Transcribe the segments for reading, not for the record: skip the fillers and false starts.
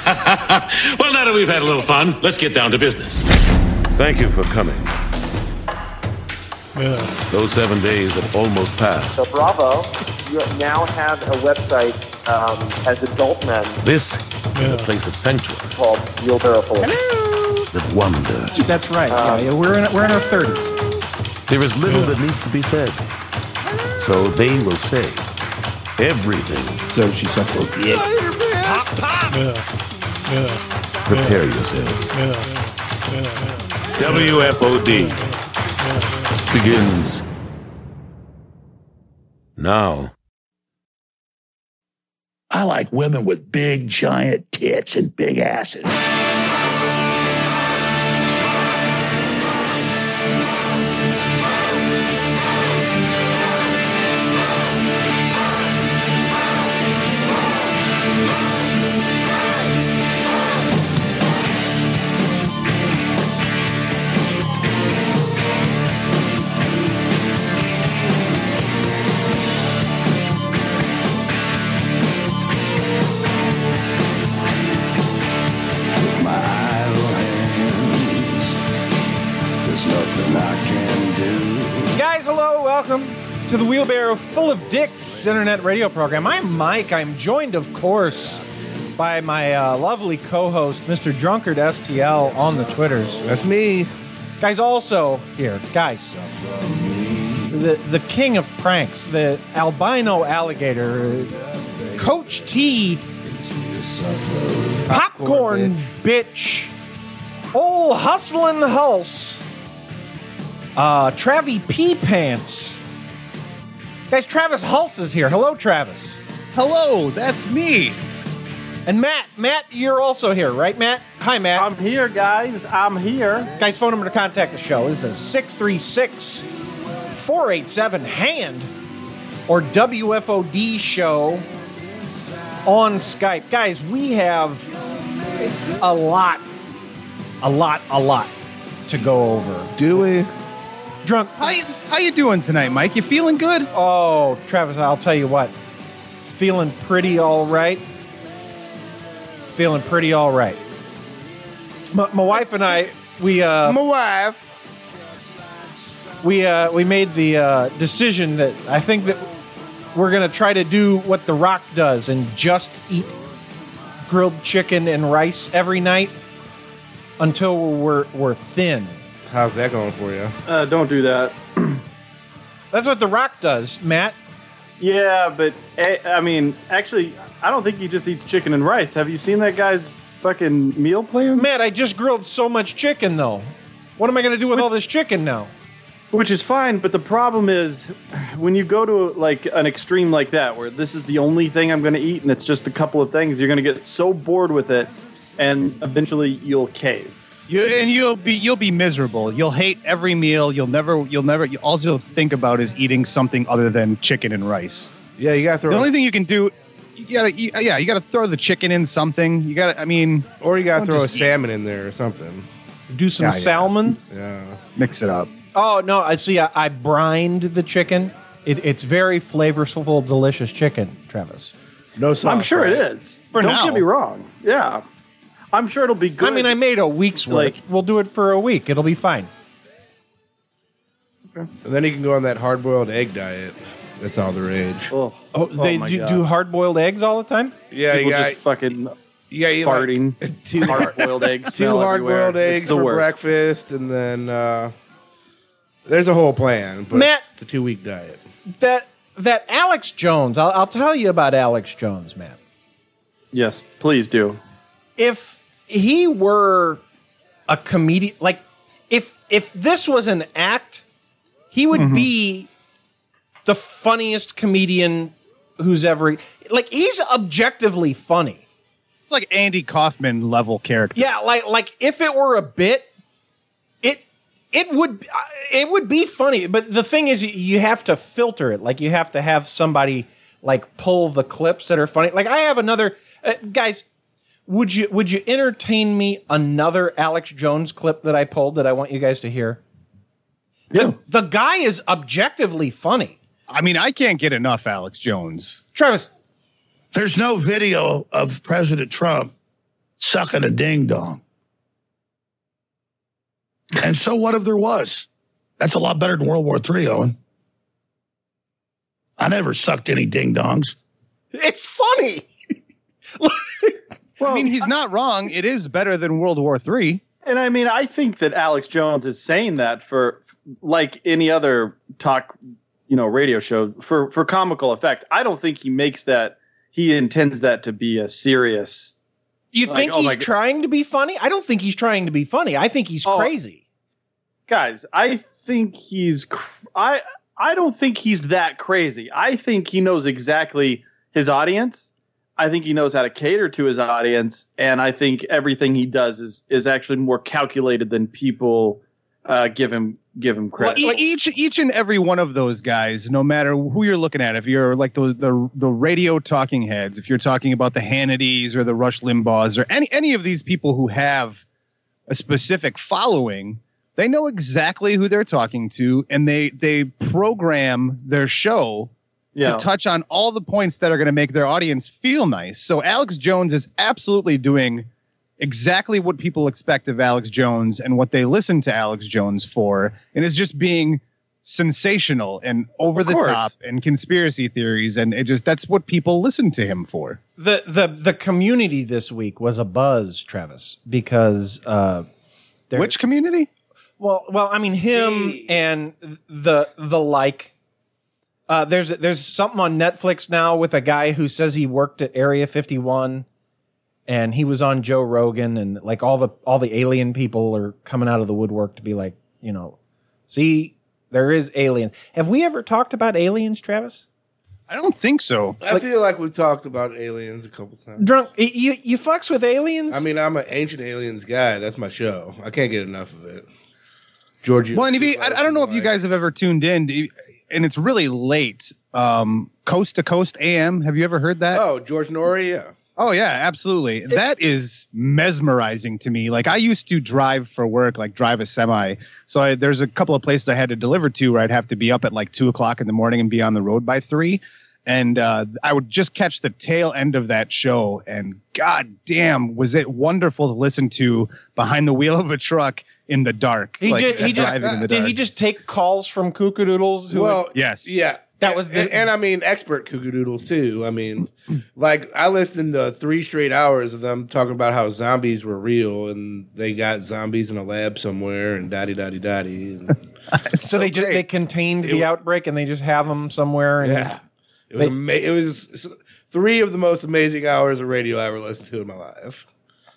Well, now that we've had a little fun, let's get down to business. Thank you for coming. Yeah. Those 7 days have almost passed. So Bravo, you now have a website as adult men This is a place of sanctuary called Wheelbarrow Full of that wonders. That's right. Yeah, we're in our 30s. There is little that needs to be said. So they will say everything. So she suckled. Yeah. Prepare yourselves. WFOD begins now. I like women with big, giant tits and big asses. Welcome to the Wheelbarrow Full of Dicks internet radio program. I'm Mike. I'm joined, of course, by my lovely co-host, Mr. Drunkard STL on the Twitters. That's me. Guys, also here, guys, the king of pranks, the albino alligator, Coach T, popcorn bitch, old hustlin' Hulse, Travie P Pants. Guys, Travis Hulse is here. Hello, Travis. Hello, that's me. And Matt, you're also here, right, Matt? Hi, Matt. I'm here, guys. I'm here. Guys, phone number to contact the show is 636-487-HAND or WFOD show on Skype. Guys, we have a lot to go over. Do we? Drunk. How you doing tonight, Mike? You feeling good? Oh, Travis, I'll tell you what. Feeling pretty all right. My wife and I, we made the decision that I think that we're going to try to do what The Rock does and just eat grilled chicken and rice every night until we're thin. How's that going for you? Don't do that. That's what The Rock does, Matt. Yeah, but I mean, actually, I don't think he just eats chicken and rice. Have you seen that guy's fucking meal plan? Matt, I just grilled so much chicken, though. What am I going to do with all this chicken now? Which is fine, but the problem is when you go to like an extreme like that, where this is the only thing I'm going to eat and it's just a couple of things, you're going to get so bored with it, and eventually you'll cave. You'll be miserable. You'll hate every meal. You'll never. All you'll think about is eating something other than chicken and rice. Yeah, you gotta throw. The only thing you can do, you gotta throw the chicken in something. You gotta throw a salmon in there or something. Do some salmon. Yeah, mix it up. Oh no! I see. I brined the chicken. It's very flavorful, delicious chicken, Travis. No sauce. I'm sure it is. Don't get me wrong. Yeah. I'm sure it'll be good. I mean, I made a week's worth. We'll do it for a week. It'll be fine. Okay. And then you can go on that hard-boiled egg diet. That's all the rage. They do hard-boiled eggs all the time? Yeah, people just fucking farting. Like two hard-boiled eggs. Two hard-boiled eggs for breakfast, and then there's a whole plan. But Matt, it's a 2-week diet. That Alex Jones. I'll tell you about Alex Jones, Matt. Yes, please do. If he were a comedian, like if this was an act, he would be the funniest comedian who's ever, like, he's objectively funny. It's like Andy Kaufman level character. Yeah, like if it were a bit, it would be funny. But the thing is, you have to filter it. Like, you have to have somebody like pull the clips that are funny. Like, I have another guys. Would you entertain me another Alex Jones clip that I pulled that I want you guys to hear? Yeah. The guy is objectively funny. I mean, I can't get enough Alex Jones. Travis. There's no video of President Trump sucking a ding dong. And so what if there was? That's a lot better than World War III, Owen. I never sucked any ding dongs. It's funny. Well, I mean, he's not wrong. It is better than World War III. And I mean, I think that Alex Jones is saying that for like any other talk, radio show for comical effect. I don't think he makes that. He intends that to be a serious. You think he's trying to be funny? I don't think he's trying to be funny. I think he's crazy. Guys, I think I don't think he's that crazy. I think he knows exactly his audience. I think he knows how to cater to his audience, and I think everything he does is actually more calculated than people give him credit. Well, each and every one of those guys, no matter who you're looking at, if you're like the radio talking heads, if you're talking about the Hannitys or the Rush Limbaughs or any of these people who have a specific following, they know exactly who they're talking to, and they program their show to touch on all the points that are going to make their audience feel nice. So Alex Jones is absolutely doing exactly what people expect of Alex Jones and what they listen to Alex Jones for, and is just being sensational and over the top and conspiracy theories, and that's what people listen to him for. The community this week was a buzz, Travis, because which community? Well, I mean him and the like. There's something on Netflix now with a guy who says he worked at Area 51, and he was on Joe Rogan, and like all the alien people are coming out of the woodwork to be like, see, there is aliens. Have we ever talked about aliens, Travis? I don't think so. I feel like we've talked about aliens a couple times. Drunk, you fucks with aliens? I mean, I'm an Ancient Aliens guy. That's my show. I can't get enough of it. Georgia. Well, and I don't know if you guys have ever tuned in. And it's really late. Coast to Coast AM. Have you ever heard that? Oh, George Norrie, yeah. Oh, yeah, absolutely. That is mesmerizing to me. Like, I used to drive for work, like drive a semi. So there's a couple of places I had to deliver to where I'd have to be up at like 2 o'clock in the morning and be on the road by 3. And I would just catch the tail end of that show. And god damn, was it wonderful to listen to behind the wheel of a truck in the dark. Did he just take calls from kookadoodles? Yes. Yeah. That was and I mean expert kookadoodles too. I mean, like I listened to 3 straight hours of them talking about how zombies were real and they got zombies in a lab somewhere and daddy. So they contained the outbreak and they just have them somewhere. And yeah. It was 3 of the most amazing hours of radio I ever listened to in my life.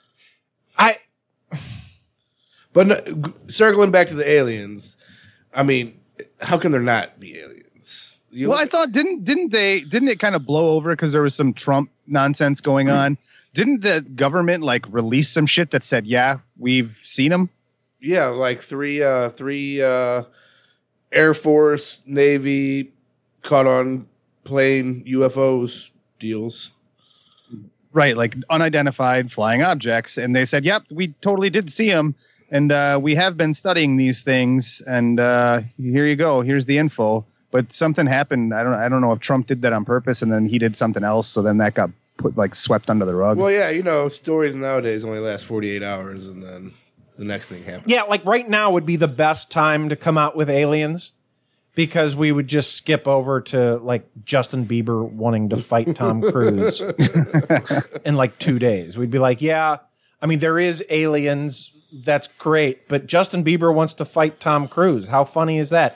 But no, circling back to the aliens, I mean, how can there not be aliens? I thought didn't it kind of blow over because there was some Trump nonsense going on? Didn't the government like release some shit that said, yeah, we've seen them? Yeah, like three Air Force, Navy caught on plane UFOs deals. Right, like unidentified flying objects, and they said, yep, we totally did see them. And we have been studying these things, and here you go. Here's the info. But something happened. I don't know if Trump did that on purpose, and then he did something else. So then that got swept under the rug. Well, yeah, stories nowadays only last 48 hours, and then the next thing happens. Yeah, like right now would be the best time to come out with aliens, because we would just skip over to like Justin Bieber wanting to fight Tom Cruise in like 2 days. We'd be like, yeah, I mean, there is aliens. That's great. But Justin Bieber wants to fight Tom Cruise. How funny is that?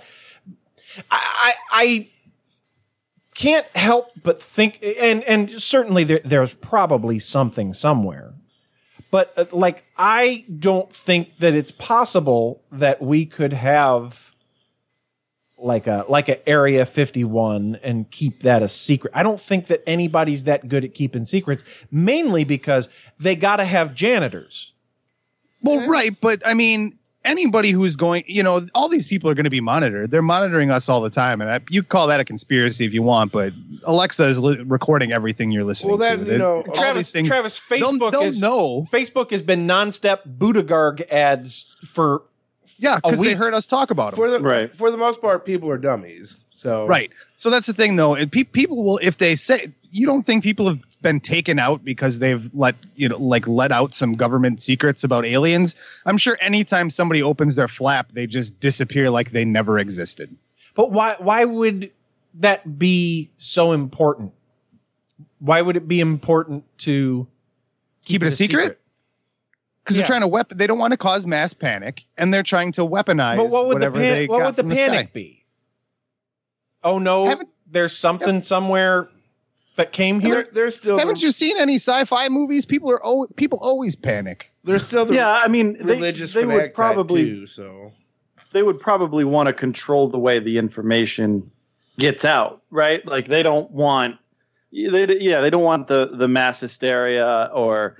I can't help but think, and certainly there's probably something somewhere. But like, I don't think that it's possible that we could have like a Area 51 and keep that a secret. I don't think that anybody's that good at keeping secrets, mainly because they got to have janitors. Well, right, but I mean, anybody who's going, all these people are going to be monitored. They're monitoring us all the time, and you call that a conspiracy if you want, but Alexa is recording everything you're listening to. Travis, Facebook has been non-stop Budagarg ads for because they heard us talk about them. For the most part, people are dummies. So right. So that's the thing, though. People will, if they say, you don't think people have been taken out because they've let out some government secrets about aliens, I'm sure anytime somebody opens their flap, they just disappear like they never existed. But why would that be so important? Why would it be important to keep it a secret? Because they're trying to they don't want to cause mass panic, and they're trying to weaponize whatever they got. What would the panic be? Oh no, there's something somewhere that came here. There's still. Haven't you seen any sci-fi movies? People always panic. There's still the I mean, religious they would probably too, so they would probably want to control the way the information gets out, right? Like they don't want they don't want the mass hysteria or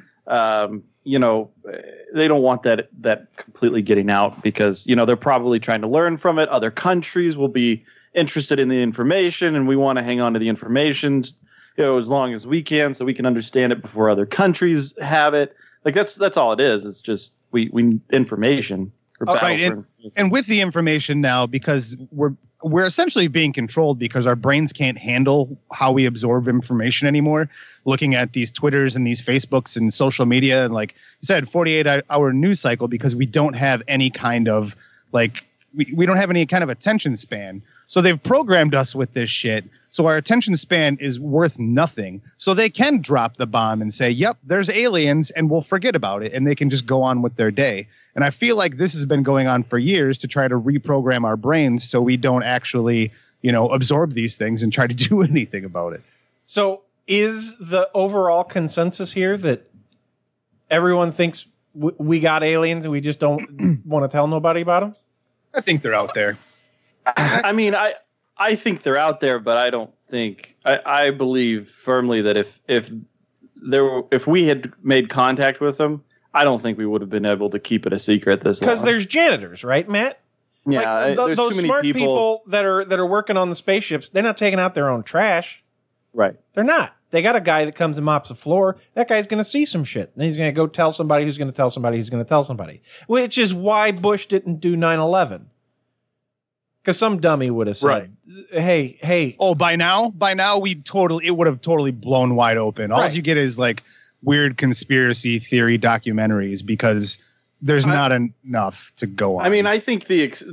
they don't want that completely getting out because they're probably trying to learn from it. Other countries will be interested in the information, and we want to hang on to the information as long as we can, so we can understand it before other countries have it. Like that's all it is. It's just we need information. And with the information now, because we're essentially being controlled because our brains can't handle how we absorb information anymore. Looking at these Twitters and these Facebooks and social media, and like you said, 48-hour news cycle, because we don't have any kind of we don't have any kind of attention span. So they've programmed us with this shit. So our attention span is worth nothing. So they can drop the bomb and say, yep, there's aliens, and we'll forget about it. And they can just go on with their day. And I feel like this has been going on for years to try to reprogram our brains so we don't actually, absorb these things and try to do anything about it. So is the overall consensus here that everyone thinks we got aliens and we just don't want to tell nobody about them? I think they're out there. I mean, I think they're out there, but I don't think I believe firmly that if we had made contact with them, I don't think we would have been able to keep it a secret this long. Because there's janitors, right, Matt? Yeah, there's those smart people that are working on the spaceships. They're not taking out their own trash. Right. They're not. They got a guy that comes and mops the floor. That guy's going to see some shit. Then he's going to go tell somebody who's going to tell somebody who's going to tell somebody. Which is why Bush didn't do 9/11. Because some dummy would have said, hey. Oh, by now it would have totally blown wide open. All you get is weird conspiracy theory documentaries because there's not enough to go on. I mean, I think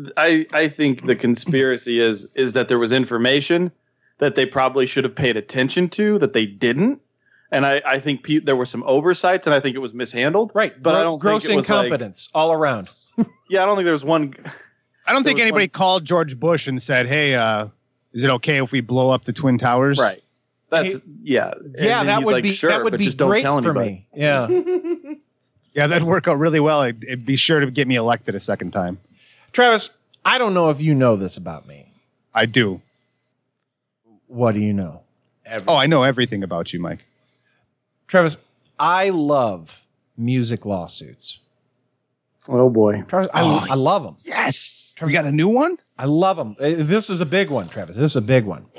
the conspiracy is that there was information that they probably should have paid attention to that they didn't. And I think there were some oversights, and I think it was mishandled. Right. But I don't gross think it was incompetence all around. Yeah, I don't think there was one. I don't think anybody called George Bush and said, hey, is it okay if we blow up the Twin Towers? Right. That's Yeah, that would be great for me. Yeah. Yeah, that'd work out really well. It'd be sure to get me elected a second time. Travis, I don't know if you know this about me. I do. What do you know? Oh, I know everything about you, Mike. Travis, I love music lawsuits. Oh, boy. Travis, I love them. Yes. Travis, we got a new one? I love them. This is a big one, Travis. This is a big one.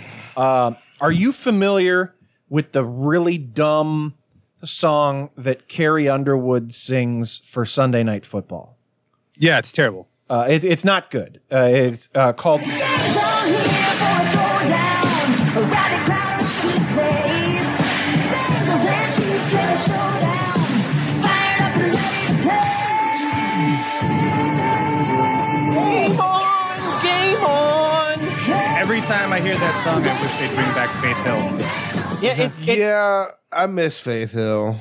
Are you familiar with the really dumb song that Carrie Underwood sings for Sunday Night Football? Yeah, it's terrible. It's not good. It's called... Every time I hear that song, I wish they'd bring back Faith Hill. Yeah, yeah, I miss Faith Hill.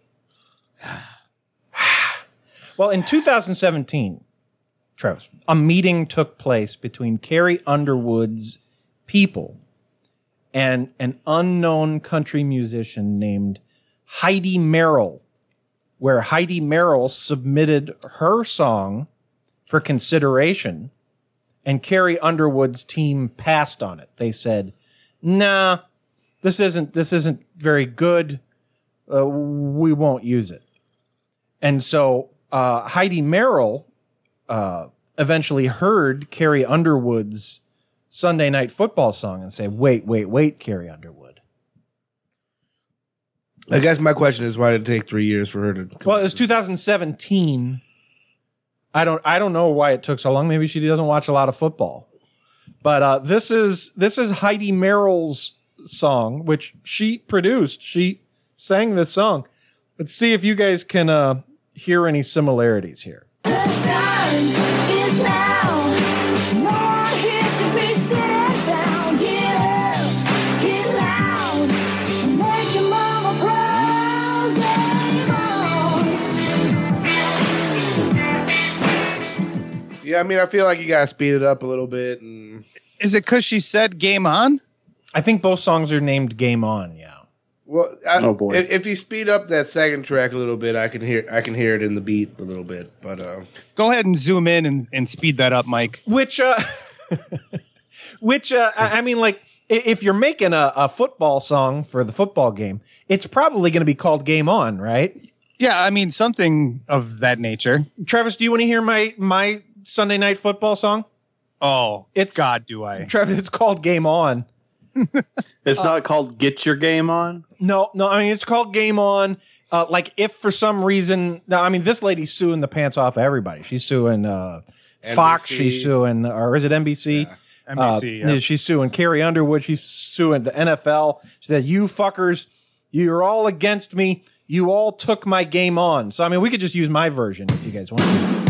Well, in 2017, Travis, a meeting took place between Carrie Underwood's people and an unknown country musician named Heidi Merrill, where Heidi Merrill submitted her song for consideration, and Carrie Underwood's team passed on it. They said, "Nah, this isn't very good. We won't use it." And so Heidi Merrill eventually heard Carrie Underwood's Sunday Night Football song and say, "Wait, Carrie Underwood." I guess my question is, why did it take 3 years for her to? Well, it was 2017. I don't know why it took so long. Maybe she doesn't watch a lot of football. But this is Heidi Merrill's song, which she produced. She sang this song. Let's see if you guys can hear any similarities here. The time is now. No one here should be sitting down. Get up, get loud. Make your mama proud. Game on. Yeah, I mean, I feel like you gotta speed it up a little bit. And Is it because she said game on? I think both songs are named Game On, yeah. well, Oh, boy. if you speed up that second track a little bit, I can hear it in the beat a little bit. But Go ahead and zoom in and speed that up, Mike. Which I mean, like, if you're making a football song for the football game, it's probably going to be called Game On, right? Yeah, I mean, something of that nature. Travis, do you want to hear my Sunday Night Football song? Oh, It's- God, do I. Travis, it's called Game On. It's not called Get Your Game On. No, I mean, it's called Game On. Like, if for some reason, no, I mean, this lady's suing the pants off of everybody. She's suing Fox. She's suing, or is it NBC? Yeah. NBC, yeah. She's suing Carrie Underwood. She's suing the NFL. She said, "You fuckers, you're all against me. You all took my game on." So, I mean, we could just use my version if you guys want to.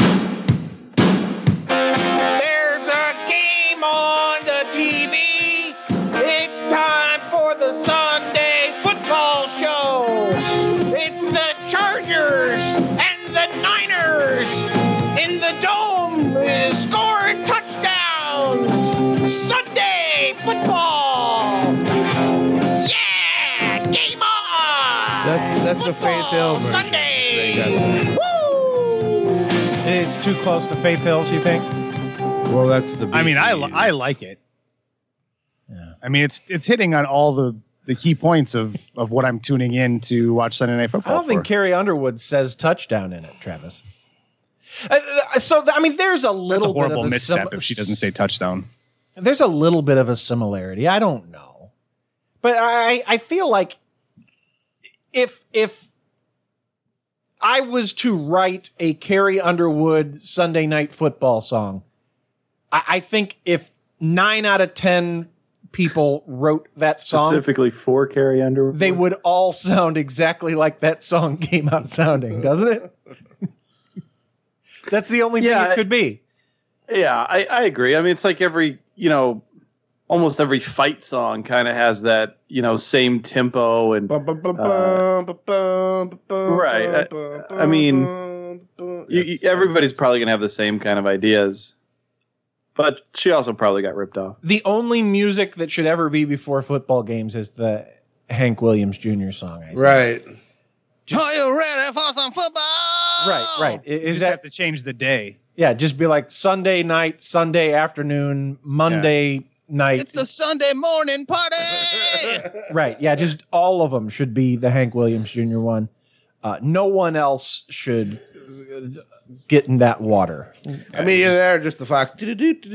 There's a game on the TV. It's time for the Sunday football show. It's the Chargers and the Niners in the dome scoring touchdowns. Sunday football. Yeah, game on. that's the Faith Hill version. Sunday. Woo! It's too close to Faith Hills, you think? Well, that's the beat. I mean, I like it. Yeah. I mean, it's hitting on all the key points of what I'm tuning in to watch Sunday Night Football. I don't think Carrie Underwood says touchdown in it, Travis. I mean, there's a That's a little bit horrible of a misstep if she doesn't say touchdown. There's a little bit of a similarity. I don't know, but I feel like if I was to write a Carrie Underwood Sunday Night Football song, I think if 9 out of 10 people wrote that song Specifically for Carrie Underwood. they would all sound exactly like that song came out sounding, doesn't it? That's the only thing it could be. Yeah, I agree. I mean, it's like almost every fight song kind of has that, same tempo and right. I mean, everybody's probably going to have the same kind of ideas, but she also probably got ripped off. The only music that should ever be before football games is the Hank Williams Jr. song. I think. Right. Are you ready for some football? Right. You Is just that have to change the day. Yeah, just be like Sunday night, Sunday afternoon, Monday night. It's the Sunday morning party. Right. Yeah, just all of them should be the Hank Williams Jr. one. No one else should get in that water. I mean, you're there, just the Fox. I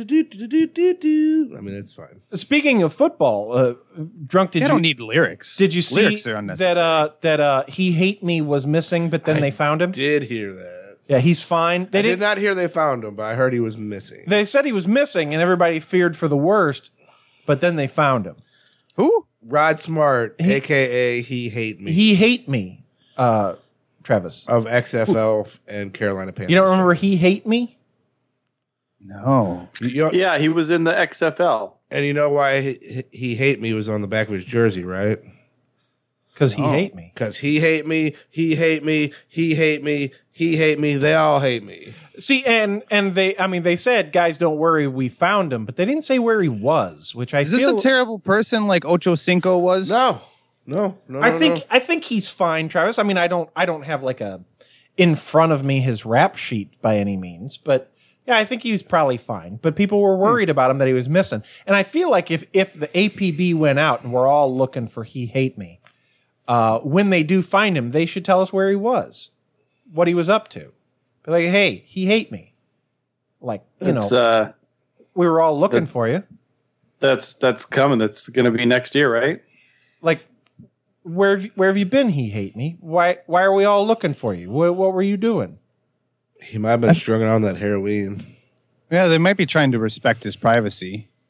mean, it's fine. Speaking of football, Drunk, They don't need lyrics. Did you see Lyrics are unnecessary. that He Hate Me was missing, but then they found him? Did hear that. Yeah, he's fine. I did not hear they found him, but I heard he was missing. They said he was missing, and everybody feared for the worst, but then they found him. Who? Rod Smart, a.k.a. He Hate Me. He Hate Me, Travis. Of XFL and Carolina Panthers. You don't remember He Hate Me? No. Yeah, he was in the XFL. And you know why he Hate Me was on the back of his jersey, right? Because he hate me. Because he hate me, he hate me, he hate me, he hate me, they all hate me. See, and they said, guys, don't worry, we found him, but they didn't say where he was, which Is this a terrible person like Ocho Cinco was? No. I think he's fine, Travis. I mean, I don't have like a in front of me his rap sheet by any means, but yeah, I think he's probably fine. But people were worried about him that he was missing. And I feel like if the APB went out and we're all looking for He Hate Me, when they do find him, they should tell us where he was, what he was up to. Be like, hey, he hate me. Like, we were all looking for you. That's coming. That's going to be next year, right? Like, where have you been? He hate me. Why are we all looking for you? What were you doing? He might have been struggling on that heroin. Yeah, they might be trying to respect his privacy.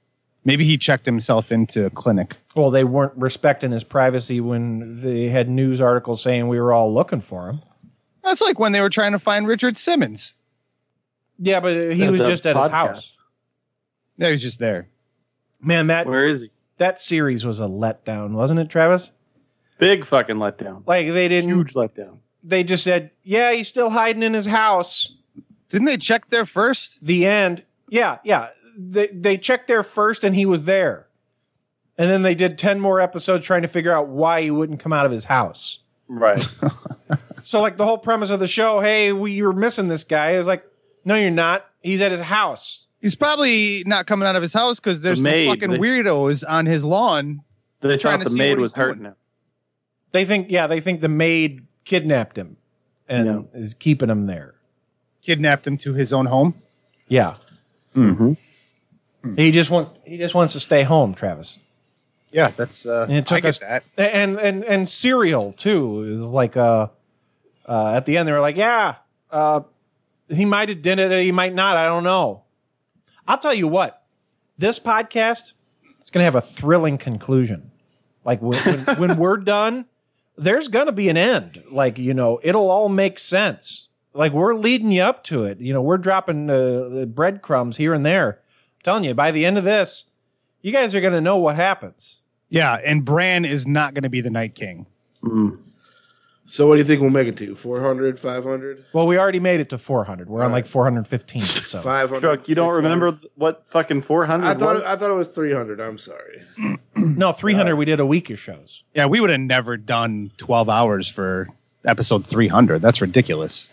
Maybe he checked himself into a clinic. Well, they weren't respecting his privacy when they had news articles saying we were all looking for him. That's like when they were trying to find Richard Simmons. Yeah, but he was just at his house. Yeah, he was just there. Man, where is he? That series was a letdown, wasn't it, Travis? Big fucking letdown. Like they didn't. Huge letdown. They just said, "Yeah, he's still hiding in his house." Didn't they check there first? The end. Yeah. They checked there first, and he was there. And then they did 10 more episodes trying to figure out why he wouldn't come out of his house. Right. So, like the whole premise of the show, hey, we were missing this guy. It was like, no, you're not. He's at his house. He's probably not coming out of his house because there's some fucking weirdos on his lawn. They trying thought to the see maid what was he's doing. hurting him. They think the maid kidnapped him and is keeping him there. Kidnapped him to his own home. Yeah. Mm-hmm. He just wants to stay home, Travis. Yeah, that's And it took I us get that. and Serial too. It was like at the end they were like, yeah, he might have done it, he might not. I don't know. I'll tell you what, this podcast is going to have a thrilling conclusion. Like when we're done, there's going to be an end. Like, it'll all make sense. Like we're leading you up to it. We're dropping the breadcrumbs here and there. I'm telling you, by the end of this, you guys are going to know what happens. Yeah, and Bran is not going to be the Night King. Mm. So what do you think we'll make it to? 400, 500? Well, we already made it to 400. We're on like 415. So 500. Chuck, you don't remember what fucking 400 I was? thought it was 300. I'm sorry. No, 300. We did a week of shows. Yeah, we would have never done 12 hours for episode 300. That's ridiculous.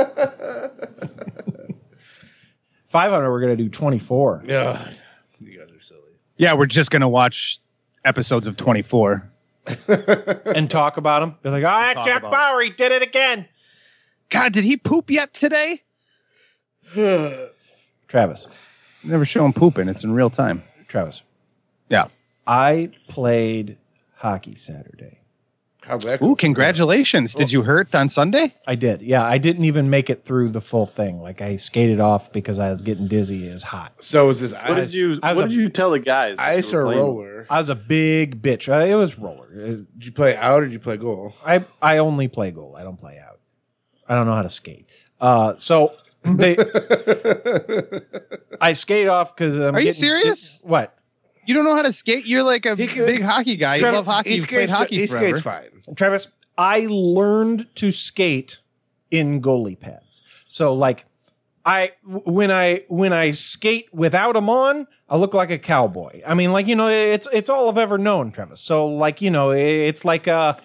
500. We're gonna do 24. Yeah, you guys are silly. Yeah, we're just going to watch episodes of 24. And talk about them. They're like, that Jack Bauer, he did it again. God, did he poop yet today? Travis. Never show him pooping. It's in real time. Travis. Yeah. I played hockey Saturday. How'd that Ooh, congratulations. Did you hurt on Sunday? I did. Yeah, I didn't even make it through the full thing. Like I skated off because I was getting dizzy. It was hot. So is this What did you tell the guys? that ice you were or playing? roller? I was a big bitch. It was roller. Did you play out or did you play goal? I only play goal. I don't play out. I don't know how to skate. So they, I skate off because Are you serious? What? You don't know how to skate? You're like a big hockey guy. You love hockey. You've played hockey forever. He skates fine. Travis, I learned to skate in goalie pads. So like when I skate without them on, I look like a cowboy. I mean, like, it's all I've ever known, Travis. So like, it's like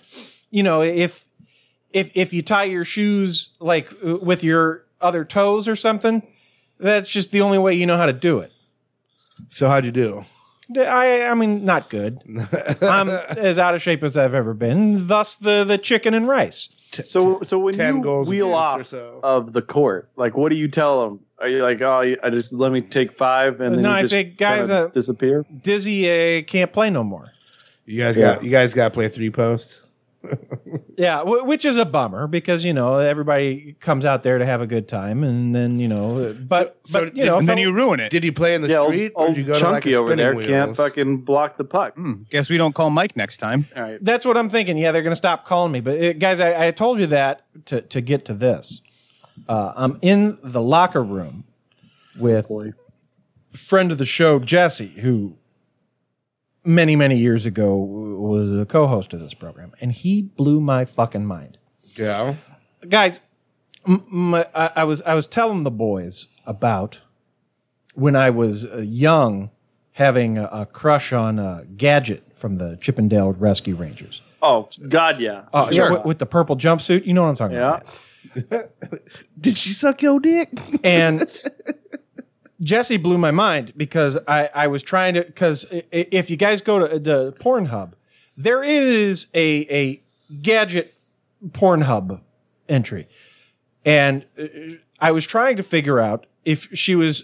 if you tie your shoes like with your other toes or something, that's just the only way you know how to do it. So how'd you do? I mean, not good. I'm as out of shape as I've ever been. Thus, the chicken and rice. So when 10 you goals wheel against off or so. of the court, like what do you tell them? Are you like, oh, I just let me take 5 and then No, you I just say, guys, kinda disappear? Dizzy can't play no more. You guys got to play 3-post. Yeah, which is a bummer because everybody comes out there to have a good time, and then but and then you ruin it. Did you play in the street or Old did you go Chunky to like a over there spinning can't wheels? fucking block the puck. Guess we don't call Mike next time. All right. that's what I'm thinking. Yeah, they're going to stop calling me. But guys, I told you that to get to this. I'm in the locker room with friend of the show Jesse, who many, many years ago was a co-host of this program, and he blew my fucking mind. Yeah. Guys, I was telling the boys about when I was young, having a crush on Gadget from the Chippendale Rescue Rangers. Oh God, yeah. Yeah, with the purple jumpsuit. You know what I'm talking about. Did she suck your dick? And Jesse blew my mind because I was trying to, because if you guys go to the Pornhub, there is a Gadget Pornhub entry. And I was trying to figure out if she was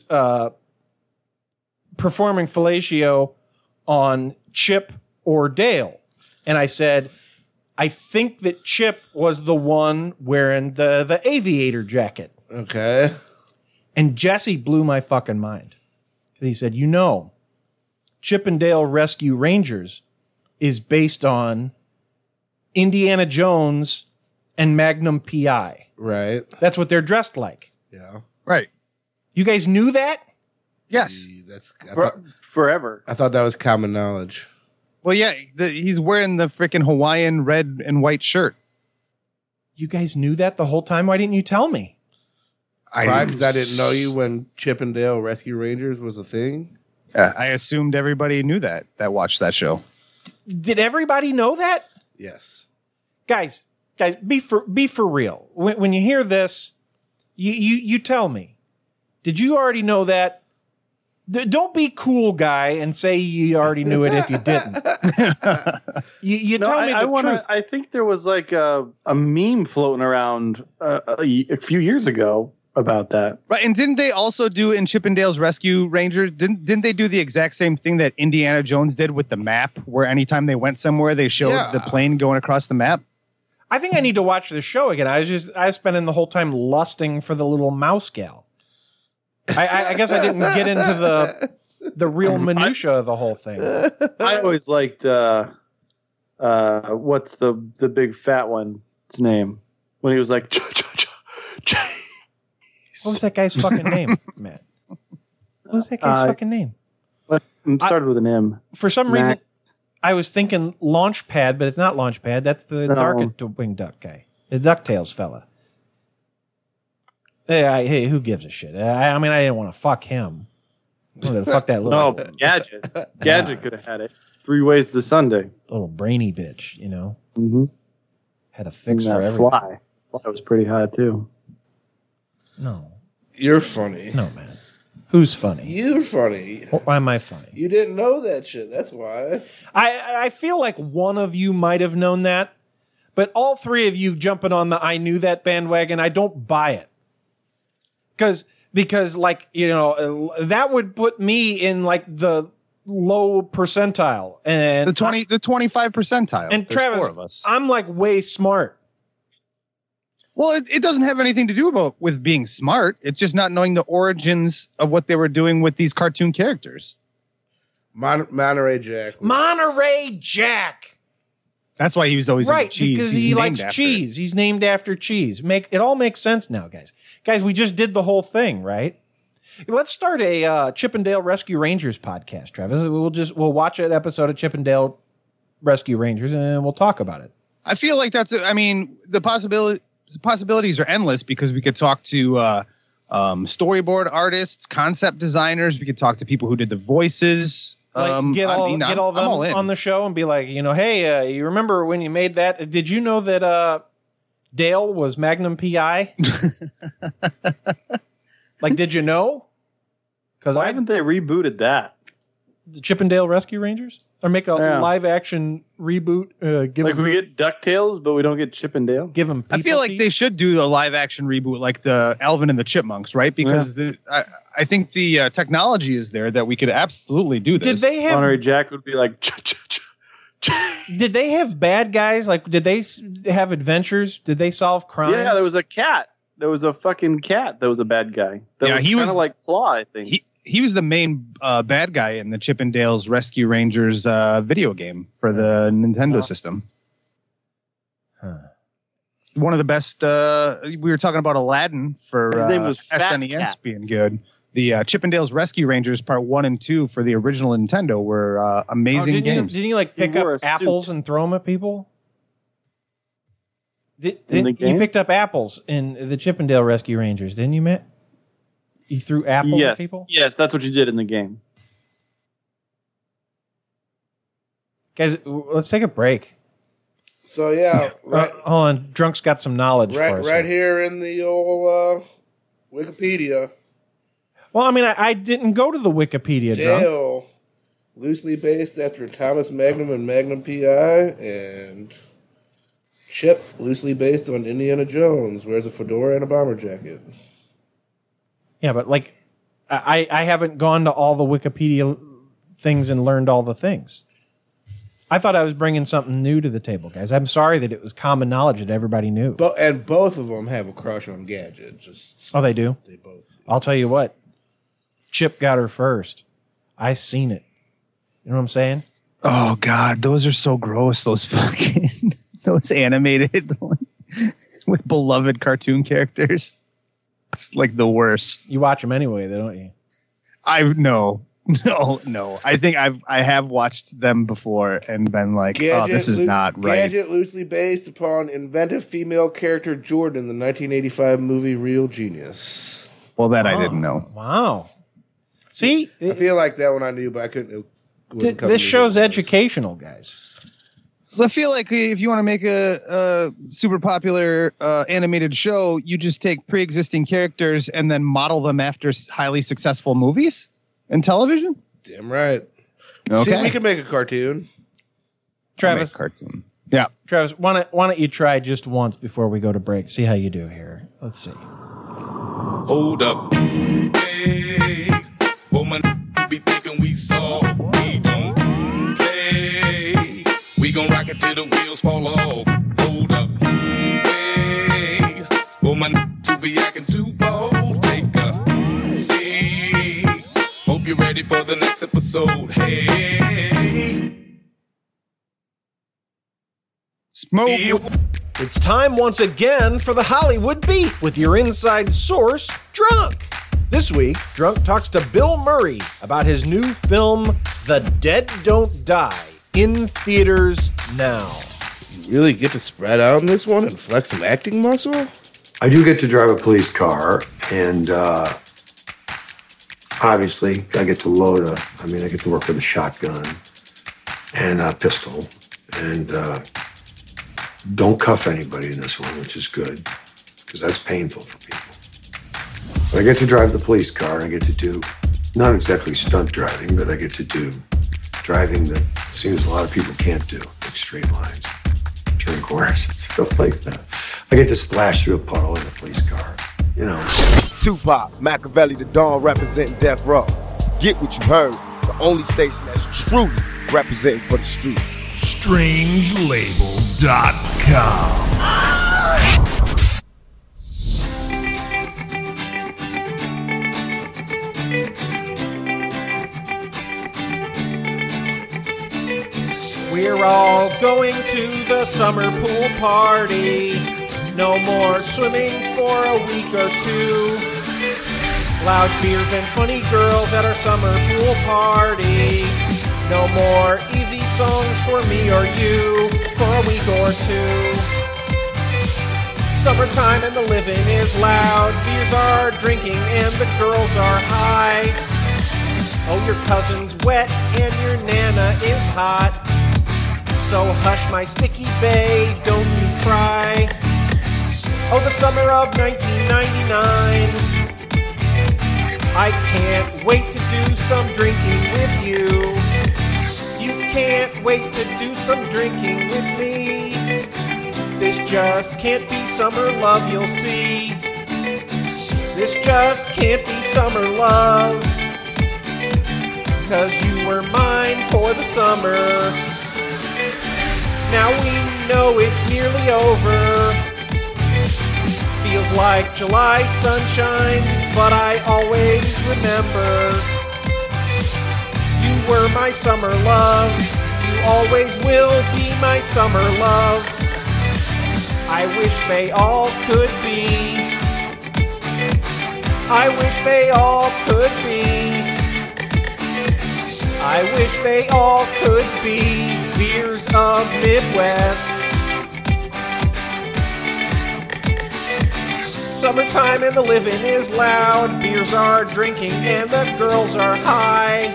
performing fellatio on Chip or Dale. And I said, I think that Chip was the one wearing the aviator jacket. Okay. And Jesse blew my fucking mind. He said, Chip and Dale Rescue Rangers is based on Indiana Jones and Magnum PI. Right. That's what they're dressed like. Yeah. Right. You guys knew that? Yes. Forever. I thought that was common knowledge. Well, yeah, he's wearing the freaking Hawaiian red and white shirt. You guys knew that the whole time? Why didn't you tell me? Probably because I didn't know you when Chip and Dale Rescue Rangers was a thing. I assumed everybody knew that watched that show. Did everybody know that? Yes. Guys, be for real. When you hear this, you tell me. Did you already know that? Don't be cool, guy, and say you already knew it if you didn't. you No, tell me the truth. I think there was like a meme floating around a few years ago about that. Right, and didn't they also do in Chip and Dale's Rescue Rangers? Didn't they do the exact same thing that Indiana Jones did with the map, where anytime they went somewhere, they showed the plane going across the map? I think I need to watch the show again. I was spending the whole time lusting for the little mouse gal. I guess I didn't get into the real minutia of the whole thing. I always liked what's the big fat one's name when he was like. What was that guy's fucking name, Matt? What was that guy's fucking name? It started with an M. For some reason, I was thinking Launchpad, but it's not Launchpad. That's the Darkwing Duck guy, the DuckTales fella. Hey, who gives a shit? I mean, I didn't want to fuck him. I wanted to fuck that little... No, Gadget. Gadget could have had it. 3 ways to Sunday. Little brainy bitch, you know? Mm-hmm. Had a fix and for everything. Fly was pretty hot, too. No. You're funny. No, man. Who's funny? You're funny. Why am I funny? You didn't know that shit. That's why. I feel like one of you might have known that, but all three of you jumping on the I knew that bandwagon, I don't buy it. Because like, you know, that would put me in like the low percentile and the 25 percentile. And There's Travis, 4 of us. I'm like way smart. Well, it doesn't have anything to do with being smart. It's just not knowing the origins of what they were doing with these cartoon characters. Monterey Jack. Monterey Jack. That's why he was always right, into cheese. because he likes cheese. He's named after cheese. It all makes sense now, guys. Guys, we just did the whole thing, right? Let's start a Chip and Dale Rescue Rangers podcast, Travis. We'll watch an episode of Chip and Dale Rescue Rangers and we'll talk about it. I feel like the possibilities are endless because we could talk to storyboard artists, concept designers. We could talk to people who did the voices. Get all them on the show and be like, you know, hey, you remember when you made that? Did you know that Dale was Magnum PI? Like, did you know? Because why haven't they rebooted that? The Chip and Dale Rescue Rangers? Or make a live action reboot? We get DuckTales, but we don't get Chip and Dale? Give them I feel like they should do a live action reboot like the Alvin and the Chipmunks, right? Because I think the technology is there that we could absolutely do this. Did they have... Monterey Jack would be like... Did they have bad guys? Like, did they have adventures? Did they solve crimes? Yeah, there was a cat. There was a fucking cat that was a bad guy. He was like Claw, I think. He was the main bad guy in the Chip and Dale's Rescue Rangers video game for the Nintendo system. Huh. One of the best. We were talking about Aladdin for his name was SNES Cat. being good. The Chip and Dale's Rescue Rangers Part 1 and 2 for the original Nintendo were amazing games. Didn't you like pick up apples and throw them at people? You picked up apples in the Chip and Dale Rescue Rangers, didn't you, Matt? You threw apples at people? Yes, that's what you did in the game. Guys, let's take a break. So, yeah. Hold on. Drunk's got some knowledge for us. Right here in the old Wikipedia. Well, I mean, I didn't go to the Wikipedia, Drunk. Dale, loosely based after Thomas Magnum and Magnum P.I., and Chip, loosely based on Indiana Jones, wears a fedora and a bomber jacket. Yeah, but like, I haven't gone to all the Wikipedia things and learned all the things. I thought I was bringing something new to the table, guys. I'm sorry that it was common knowledge that everybody knew. And both of them have a crush on Gadget. Oh, they do? They both do. I'll tell you what. Chip got her first. I seen it. You know what I'm saying? Oh God, those are so gross. Those fucking those animated with beloved cartoon characters. It's like the worst. You watch them anyway, though, don't you? No. I think I have watched them before and been like, oh, this is not right. Gadget loosely based upon inventive female character Jordan in the 1985 movie Real Genius. Well, that I didn't know. Wow. See, I feel like that one I knew, but I couldn't. This show's educational, guys. So I feel like if you want to make a super popular animated show, you just take pre-existing characters and then model them after highly successful movies and television. Damn right. Okay. See, we can make a cartoon. Travis, cartoon. Yeah. Travis, why don't you try just once before we go to break? See how you do here. Let's see. Hold up. Hey, woman, you be thinking we soft. We don't play. We gon' rock it till the wheels fall off. Hold up. Hey, woman, to be acting too bold. Take a seat. Hope you're ready for the next episode. Hey. Smoke. It's time once again for the Hollywood Beat with your inside source, Drunk. This week, Drunk talks to Bill Murray about his new film, The Dead Don't Die, in theaters now. You really get to spread out on this one and flex some acting muscle? I do get to drive a police car, and obviously I get to I get to work with a shotgun and a pistol, and don't cuff anybody in this one, which is good, because that's painful for people. But I get to drive the police car, and I get to do, not exactly stunt driving, but I get to do driving that seems a lot of people can't do, like straight lines, turn corners, and stuff like that. I get to splash through a puddle in a police car, you know. It's Tupac, Machiavelli, the Dawn representing Death Row. Get what you heard, the only station that's truly representing for the streets. Strangelabel.com. We're all going to the summer pool party. No more swimming for a week or two. Loud beers and funny girls at our summer pool party. No more easy songs for me or you for a week or two. Summertime and the living is loud. Beers are drinking and the girls are high. Oh, your cousin's wet and your nana is hot. So hush my sticky bae, don't you cry. Oh, the summer of 1999. I can't wait to do some drinking with you. You can't wait to do some drinking with me. This just can't be summer love, you'll see. This just can't be summer love. 'Cause you were mine for the summer. Now we know it's nearly over. Feels like July sunshine, but I always remember. You were my summer love. You always will be my summer love. I wish they all could be. I wish they all could be. I wish they all could be beers of Midwest. Summertime and the living is loud. Beers are drinking and the girls are high.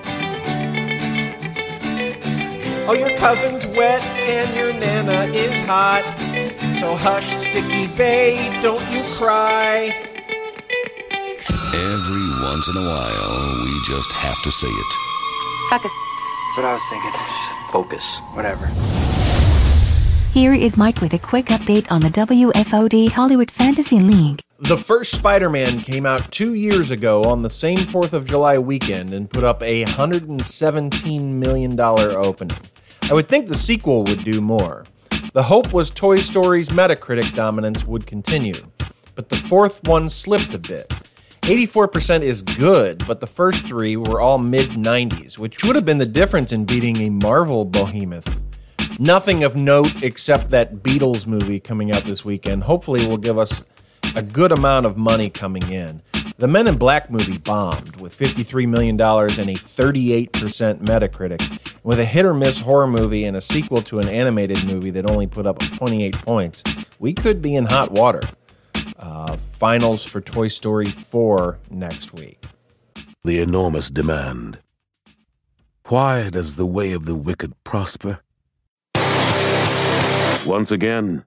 Oh, your cousin's wet and your nana is hot. So hush, sticky babe, don't you cry. Every once in a while, we just have to say it. Focus. That's what I was thinking. Focus. Whatever. Here is Mike with a quick update on the WFOD Hollywood Fantasy League. The first Spider-Man came out 2 years ago on the same 4th of July weekend and put up a $117 million opening. I would think the sequel would do more. The hope was Toy Story's Metacritic dominance would continue, but the fourth one slipped a bit. 84% is good, but the first three were all mid-90s, which would have been the difference in beating a Marvel behemoth. Nothing of note except that Beatles movie coming out this weekend hopefully will give us a good amount of money coming in. The Men in Black movie bombed with $53 million and a 38% Metacritic. With a hit-or-miss horror movie and a sequel to an animated movie that only put up 28 points, we could be in hot water. Finals for Toy Story 4 next week. The enormous demand. Why does the way of the wicked prosper? Once again,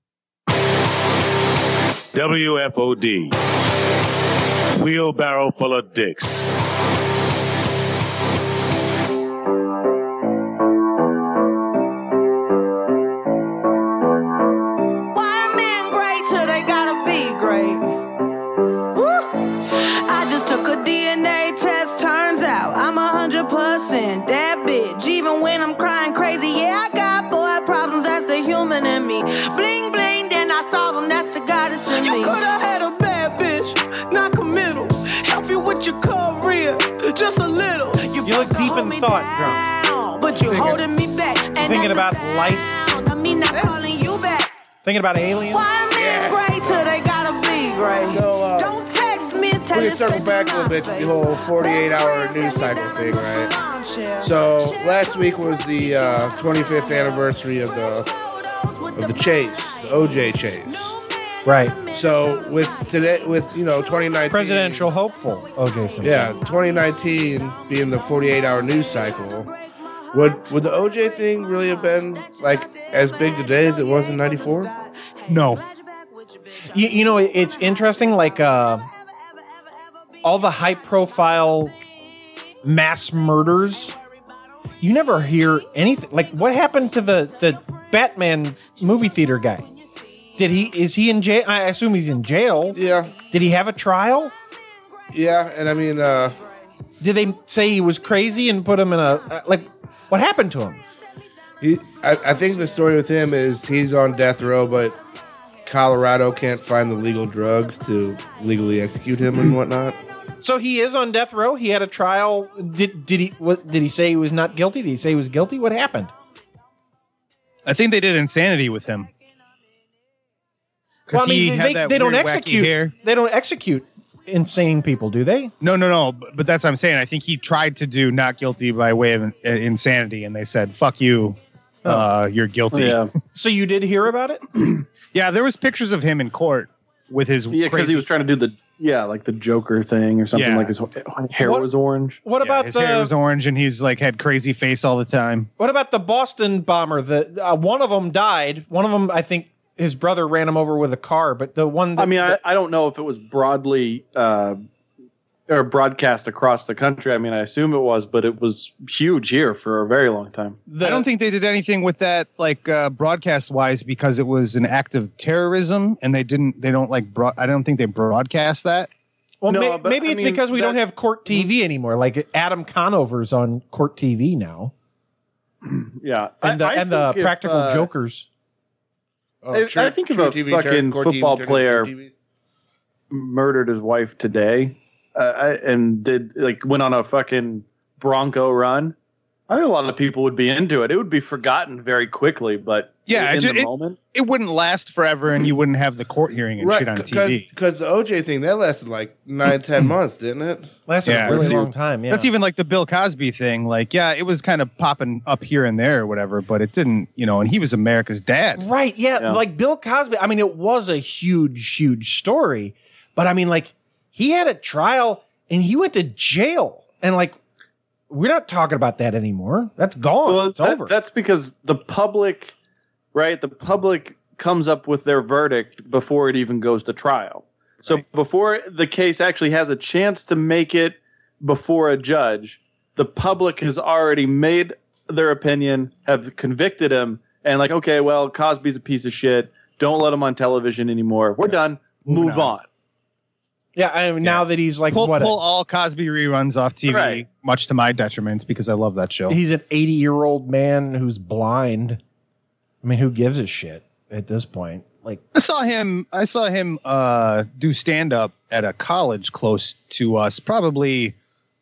WFOD. Wheelbarrow full of dicks. Why men great till they gotta be great? Woo! I just took a DNA test, turns out I'm 100% that bitch. Even when I'm crying crazy, yeah, I got boy problems, that's the human in me. Bling bling, then I solve them, that's the goddess in me. You could've had a bad bitch, not committal. Help you with your career, just a little. You look deep in thought, Drunk. But you holding me back. And Thinking that's about the life. sound of me not calling you back. Thinking about aliens? Why men great till they gotta be great? So, Don't text me and tell we me can circle back a little bit to the whole 48-hour news cycle thing, right? So last week was the 25th anniversary of the chase, the OJ chase. Right. So with 2019 presidential hopeful OJ Simpson. Yeah, 2019 being the 48-hour news cycle, would the OJ thing really have been like as big today as it was in '94? No. You know, it's interesting. Like all the high-profile mass murders, you never hear anything. Like, what happened to the Batman movie theater guy? Is he in jail? I assume he's in jail. Yeah. Did he have a trial? Yeah, and I mean, did they say he was crazy and put him in a like? What happened to him? I think the story with him is he's on death row, but Colorado can't find the legal drugs to legally execute him and whatnot. So he is on death row. He had a trial. Did he say he was not guilty? Did he say he was guilty? What happened? I think they did insanity with him. Well, I mean, they don't execute. They don't execute insane people, do they? No. But that's what I'm saying. I think he tried to do not guilty by way of insanity, and they said, "Fuck you, you're guilty." Yeah. So you did hear about it? Yeah, there was pictures of him in court with his because he was trying to do the Joker thing or something. Yeah. Like his hair was orange. What about his hair was orange and he's like had crazy face all the time. What about the Boston bomber? One of them died. One of them, I think, his brother ran him over with a car. But the one, I don't know if it was broadly or broadcast across the country. I mean, I assume it was, but it was huge here for a very long time. I don't think they did anything with that, like broadcast wise, because it was an act of terrorism, and I don't think they broadcast that. Well, maybe it's because we don't have Court TV anymore. Like Adam Conover's on Court TV now. Yeah, and the Practical Jokers. I think if a fucking football player murdered his wife today and went on a fucking Bronco run, I think a lot of people would be into it. It would be forgotten very quickly, but in the moment, it wouldn't last forever, and you wouldn't have the court hearing and shit on TV. Because the OJ thing that lasted like 9-10 months, didn't it? Lasted a really long time. Yeah, that's even like the Bill Cosby thing. Like, yeah, it was kind of popping up here and there or whatever, but it didn't. And he was America's dad, right? Yeah, like Bill Cosby. I mean, it was a huge story, but I mean, like he had a trial and he went to jail, and like. We're not talking about that anymore. That's gone. Well, it's over. That's because the public, right? The public comes up with their verdict before it even goes to trial. So before the case actually has a chance to make it before a judge, the public has already made their opinion, have convicted him, and like, okay, well, Cosby's a piece of shit. Don't let him on television anymore. We're done. Move on. Yeah, I mean, now that he's like pull all Cosby reruns off TV, much to my detriment because I love that show. He's an 80-year-old man who's blind. I mean, who gives a shit at this point? Like I saw him do stand up at a college close to us, probably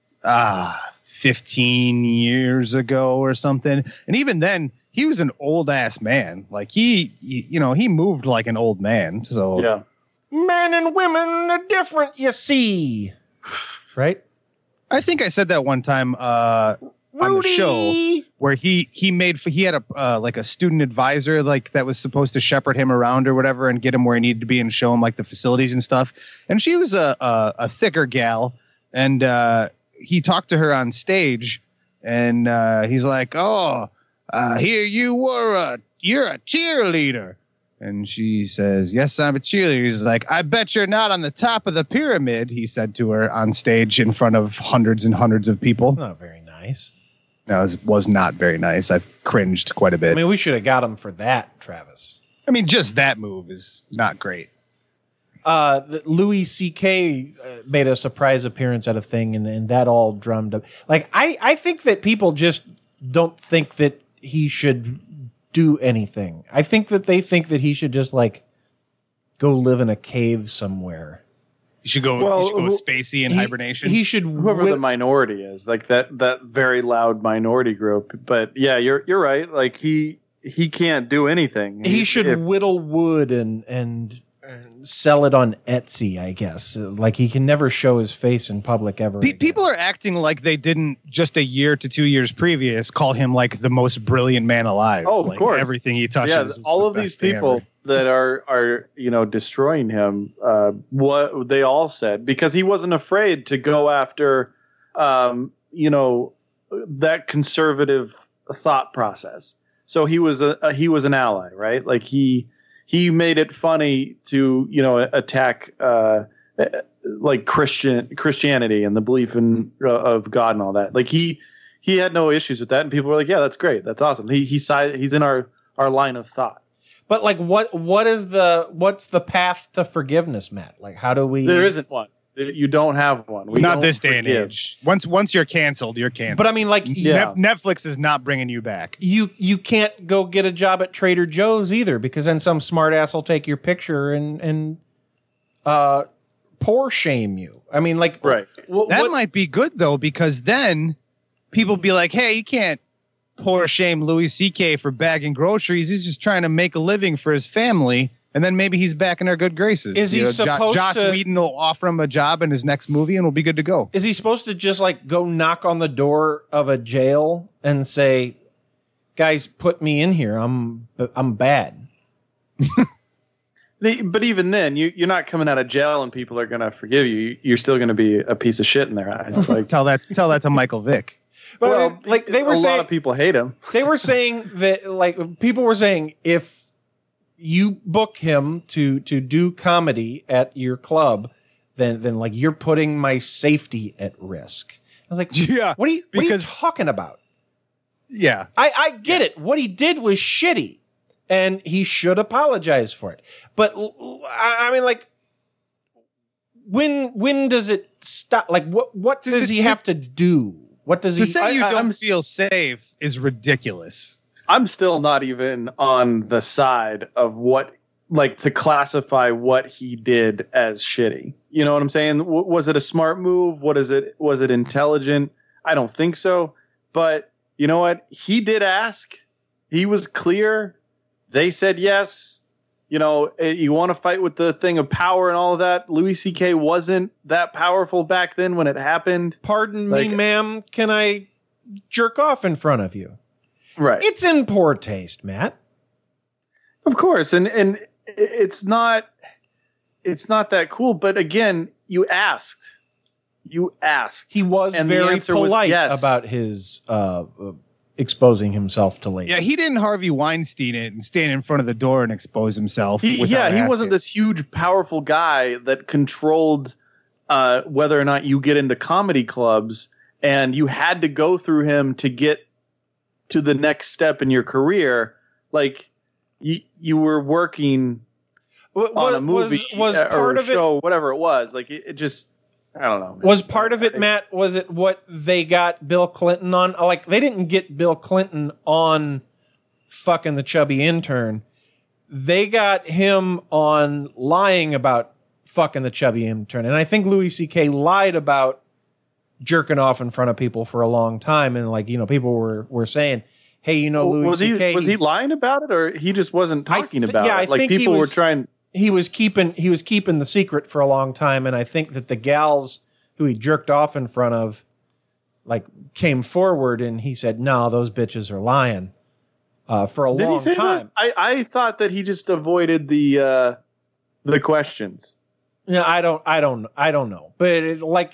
15 years ago or something. And even then, he was an old ass man. Like he moved like an old man. So yeah, men and women are different, you see. Right? I think I said that one time on the show where he had a student advisor like that was supposed to shepherd him around or whatever and get him where he needed to be and show him like the facilities and stuff. And she was a thicker gal, and he talked to her on stage, and he's like, "Oh, here you're a cheerleader." And she says, "Yes, I'm a cheerleader." He's like, "I bet you're not on the top of the pyramid," he said to her on stage in front of hundreds and hundreds of people. Not very nice. No, it was not very nice. I cringed quite a bit. I mean, we should have got him for that, Travis. I mean, just that move is not great. Louis C.K. Made a surprise appearance at a thing, and that all drummed up. Like, I think that people just don't think that he should do anything. I think that they think that he should just like go live in a cave somewhere. You should go spacey in hibernation. He should whoever the minority is, like that very loud minority group. But yeah, you're right. Like he can't do anything. He should whittle wood and sell it on Etsy, I guess. Like he can never show his face in public ever. People are acting like they didn't just a year to 2 years previous call him like the most brilliant man alive. Oh, of like, course. Everything he touches. Yeah, is all the of these best thing people ever. that are destroying him. What they all said, because he wasn't afraid to go after that conservative thought process. So he was an ally, right? Like he made it funny to attack like Christianity and the belief in of God and all that. Like he had no issues with that, and people were like, "Yeah, that's great, that's awesome." He's in our line of thought. But like, what's the path to forgiveness, Matt? Like, how do we? There isn't one. You don't have one. Not this day and age. Once you're canceled, you're canceled. But I mean, like, Netflix is not bringing you back. You can't go get a job at Trader Joe's either, because then some smart ass will take your picture and poor shame you. I mean, like, right? That might be good though, because then people be like, "Hey, you can't poor shame Louis C.K. for bagging groceries. He's just trying to make a living for his family." And then maybe he's back in our good graces. Is he supposed Joss to? Whedon will offer him a job in his next movie, and we'll be good to go. Is he supposed to just like go knock on the door of a jail and say, "Guys, put me in here. I'm bad." But even then, you're not coming out of jail and people are going to forgive you. You're still going to be a piece of shit in their eyes. Like tell that to Michael Vick. But well, like they were saying, a lot of people hate him. They were saying that, like, people were saying, if you book him to do comedy at your club, then like you're putting my safety at risk. I was like, yeah, what are you talking about? Yeah, I get it. What he did was shitty, and he should apologize for it. But I mean, like, when does it stop? Like, what does he have to do? What does he say? You don't feel safe is ridiculous. I'm still not even on the side of what, like, to classify what he did as shitty. You know what I'm saying? Was it a smart move? Was it intelligent? I don't think so. But you know what? He did ask. He was clear. They said yes. You know, you want to fight with the thing of power and all of that. Louis C.K. wasn't that powerful back then when it happened. Pardon me, ma'am. Can I jerk off in front of you? Right. It's in poor taste, Matt. Of course. And it's not that cool. But again, you asked. He was very polite about his exposing himself to ladies. Yeah, he didn't Harvey Weinstein it and stand in front of the door and expose himself. He wasn't this huge, powerful guy that controlled whether or not you get into comedy clubs, and you had to go through him to get to the next step in your career. Like you were working on a movie was part or of show, whatever it was. Like it just, I don't know. Man. Was part of it, Matt? Was it what they got Bill Clinton on? Like, they didn't get Bill Clinton on fucking the chubby intern. they got him on lying about fucking the chubby intern. And I think Louis C.K. lied about jerking off in front of people for a long time. And like, people were saying, hey, Louis C.K. Was he lying about it, or he just wasn't talking about it? I Like think people were trying. He was keeping the secret for a long time. And I think that the gals who he jerked off in front of, like, came forward and he said, no, those bitches are lying for a Did long he say time. That? I thought that he just avoided the questions. Yeah, I don't know. But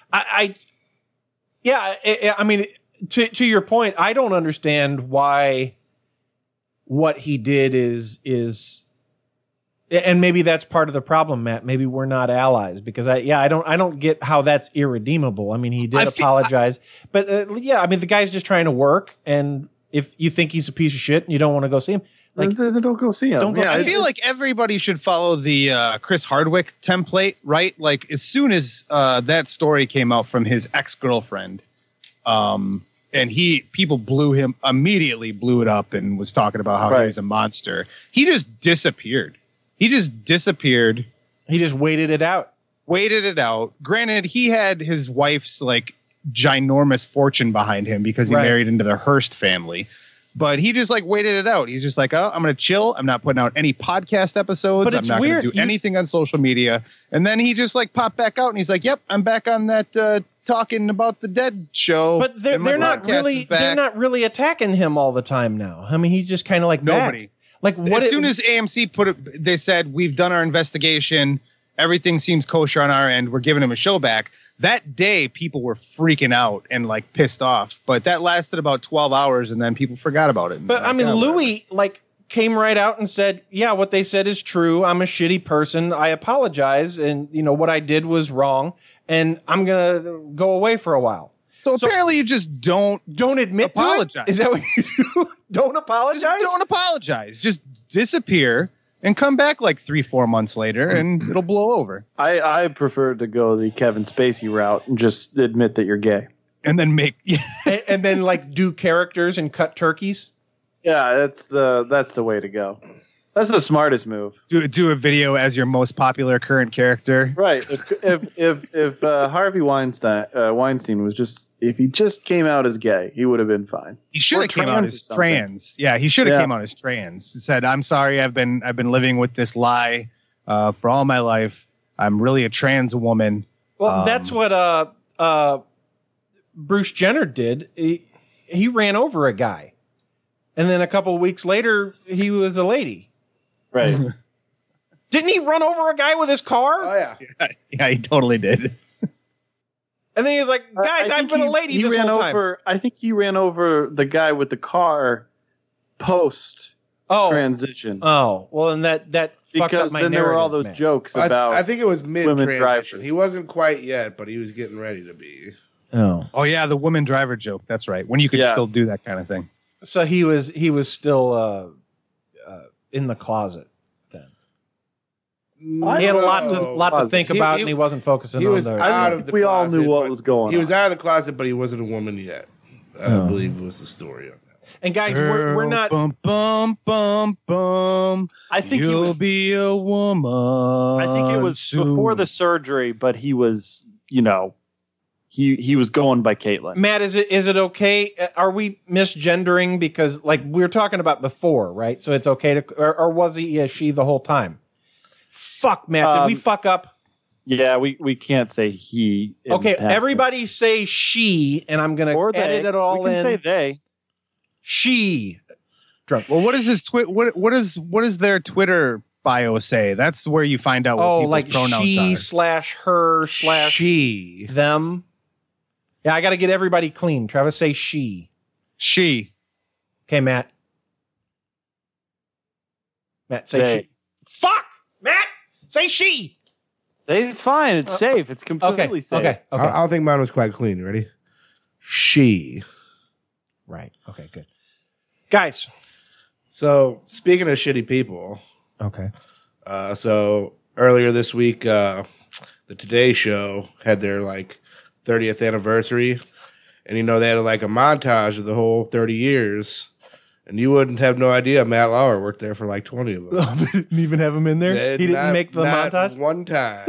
I mean, to your point, I don't understand why what he did is, and maybe that's part of the problem, Matt. Maybe we're not allies because I don't get how that's irredeemable. I mean, he did apologize, but I mean, the guy's just trying to work, and if you think he's a piece of shit and you don't want to go see him, like, then don't go see him. I feel like everybody should follow the Chris Hardwick template, right? Like as soon as that story came out from his ex-girlfriend, and people immediately blew it up and was talking about how he was a monster. He just disappeared. He just waited it out. Granted, he had his wife's like ginormous fortune behind him because he married into the Hearst family. But he just like waited it out. He's just like, oh, I'm going to chill. I'm not putting out any podcast episodes. I'm not going to do anything on social media. And then he just like popped back out and he's like, yep, I'm back on that talking about the dead show. But they're not really attacking him all the time now. I mean, he's just kind of like nobody. Back. Like what? As soon as AMC put it, they said we've done our investigation. Everything seems kosher on our end. We're giving him a show back. That day, people were freaking out and like pissed off. But that lasted about 12 hours, and then people forgot about it. But I mean, Louis like came right out and said, "Yeah, what they said is true. I'm a shitty person. I apologize, and what I did was wrong, and I'm gonna go away for a while." So apparently, you just don't admit apologize. To it? Is that what you do? Don't apologize. Just don't apologize. Just disappear and come back like 3-4 months later, and it'll blow over. I prefer to go the Kevin Spacey route and just admit that you're gay, and then and then like do characters and cut turkeys. Yeah, that's the way to go. That's the smartest move. Do a video as your most popular current character. Right. If Harvey Weinstein was if he just came out as gay, he would have been fine. He should have came out as trans. Yeah, he should have came out as trans. He said, "I'm sorry, I've been living with this lie for all my life. I'm really a trans woman." Well, that's what Bruce Jenner did. He ran over a guy, and then a couple of weeks later, he was a lady. Right. Didn't he run over a guy with his car? Oh, yeah. Yeah, he totally did. And then he was like, guys, I've been a lady this whole time. I think he ran over the guy with the car post transition. Oh, well, and that fucks up my narrative. Then there were all those jokes about I think it was mid-transition. drivers. He wasn't quite yet, but he was getting ready to be. Oh yeah, the woman driver joke. That's right. When you could still do that kind of thing. So he was still in the closet then. He had a lot to think about, and he wasn't focusing on the. Out of the we all closet, knew what was going on. He was out of the closet, but he wasn't a woman yet. I believe was the story on that. And guys, we're not. Bum, bum, bum, bum. I think you'll be a woman. I think it was before the surgery, but he was, he was going by Caitlyn. Matt, is it okay? Are we misgendering because like we were talking about before, right? So it's okay to, or was he a she the whole time? Fuck, Matt, did we fuck up? Yeah, we can't say he. Okay, everybody say she, and I'm gonna edit it all in. We can say they. She. Drunk. Well, what is his what is their Twitter bio say? That's where you find out what people's like pronouns are. she/her/she them. Yeah, I got to get everybody clean. Travis, say she. She. Okay, Matt. Matt, say they. she. Fuck! Matt, say she. It's fine. It's safe. It's completely safe. Okay. I don't think mine was quite clean. You ready? She. Right. Okay, good. Guys. So, speaking of shitty people. Okay. So, earlier this week, the Today Show had their, 30th anniversary. And, they had, a montage of the whole 30 years. And you wouldn't have no idea Matt Lauer worked there for like 20 of them. Didn't even have him in there? He didn't make the not montage? one time.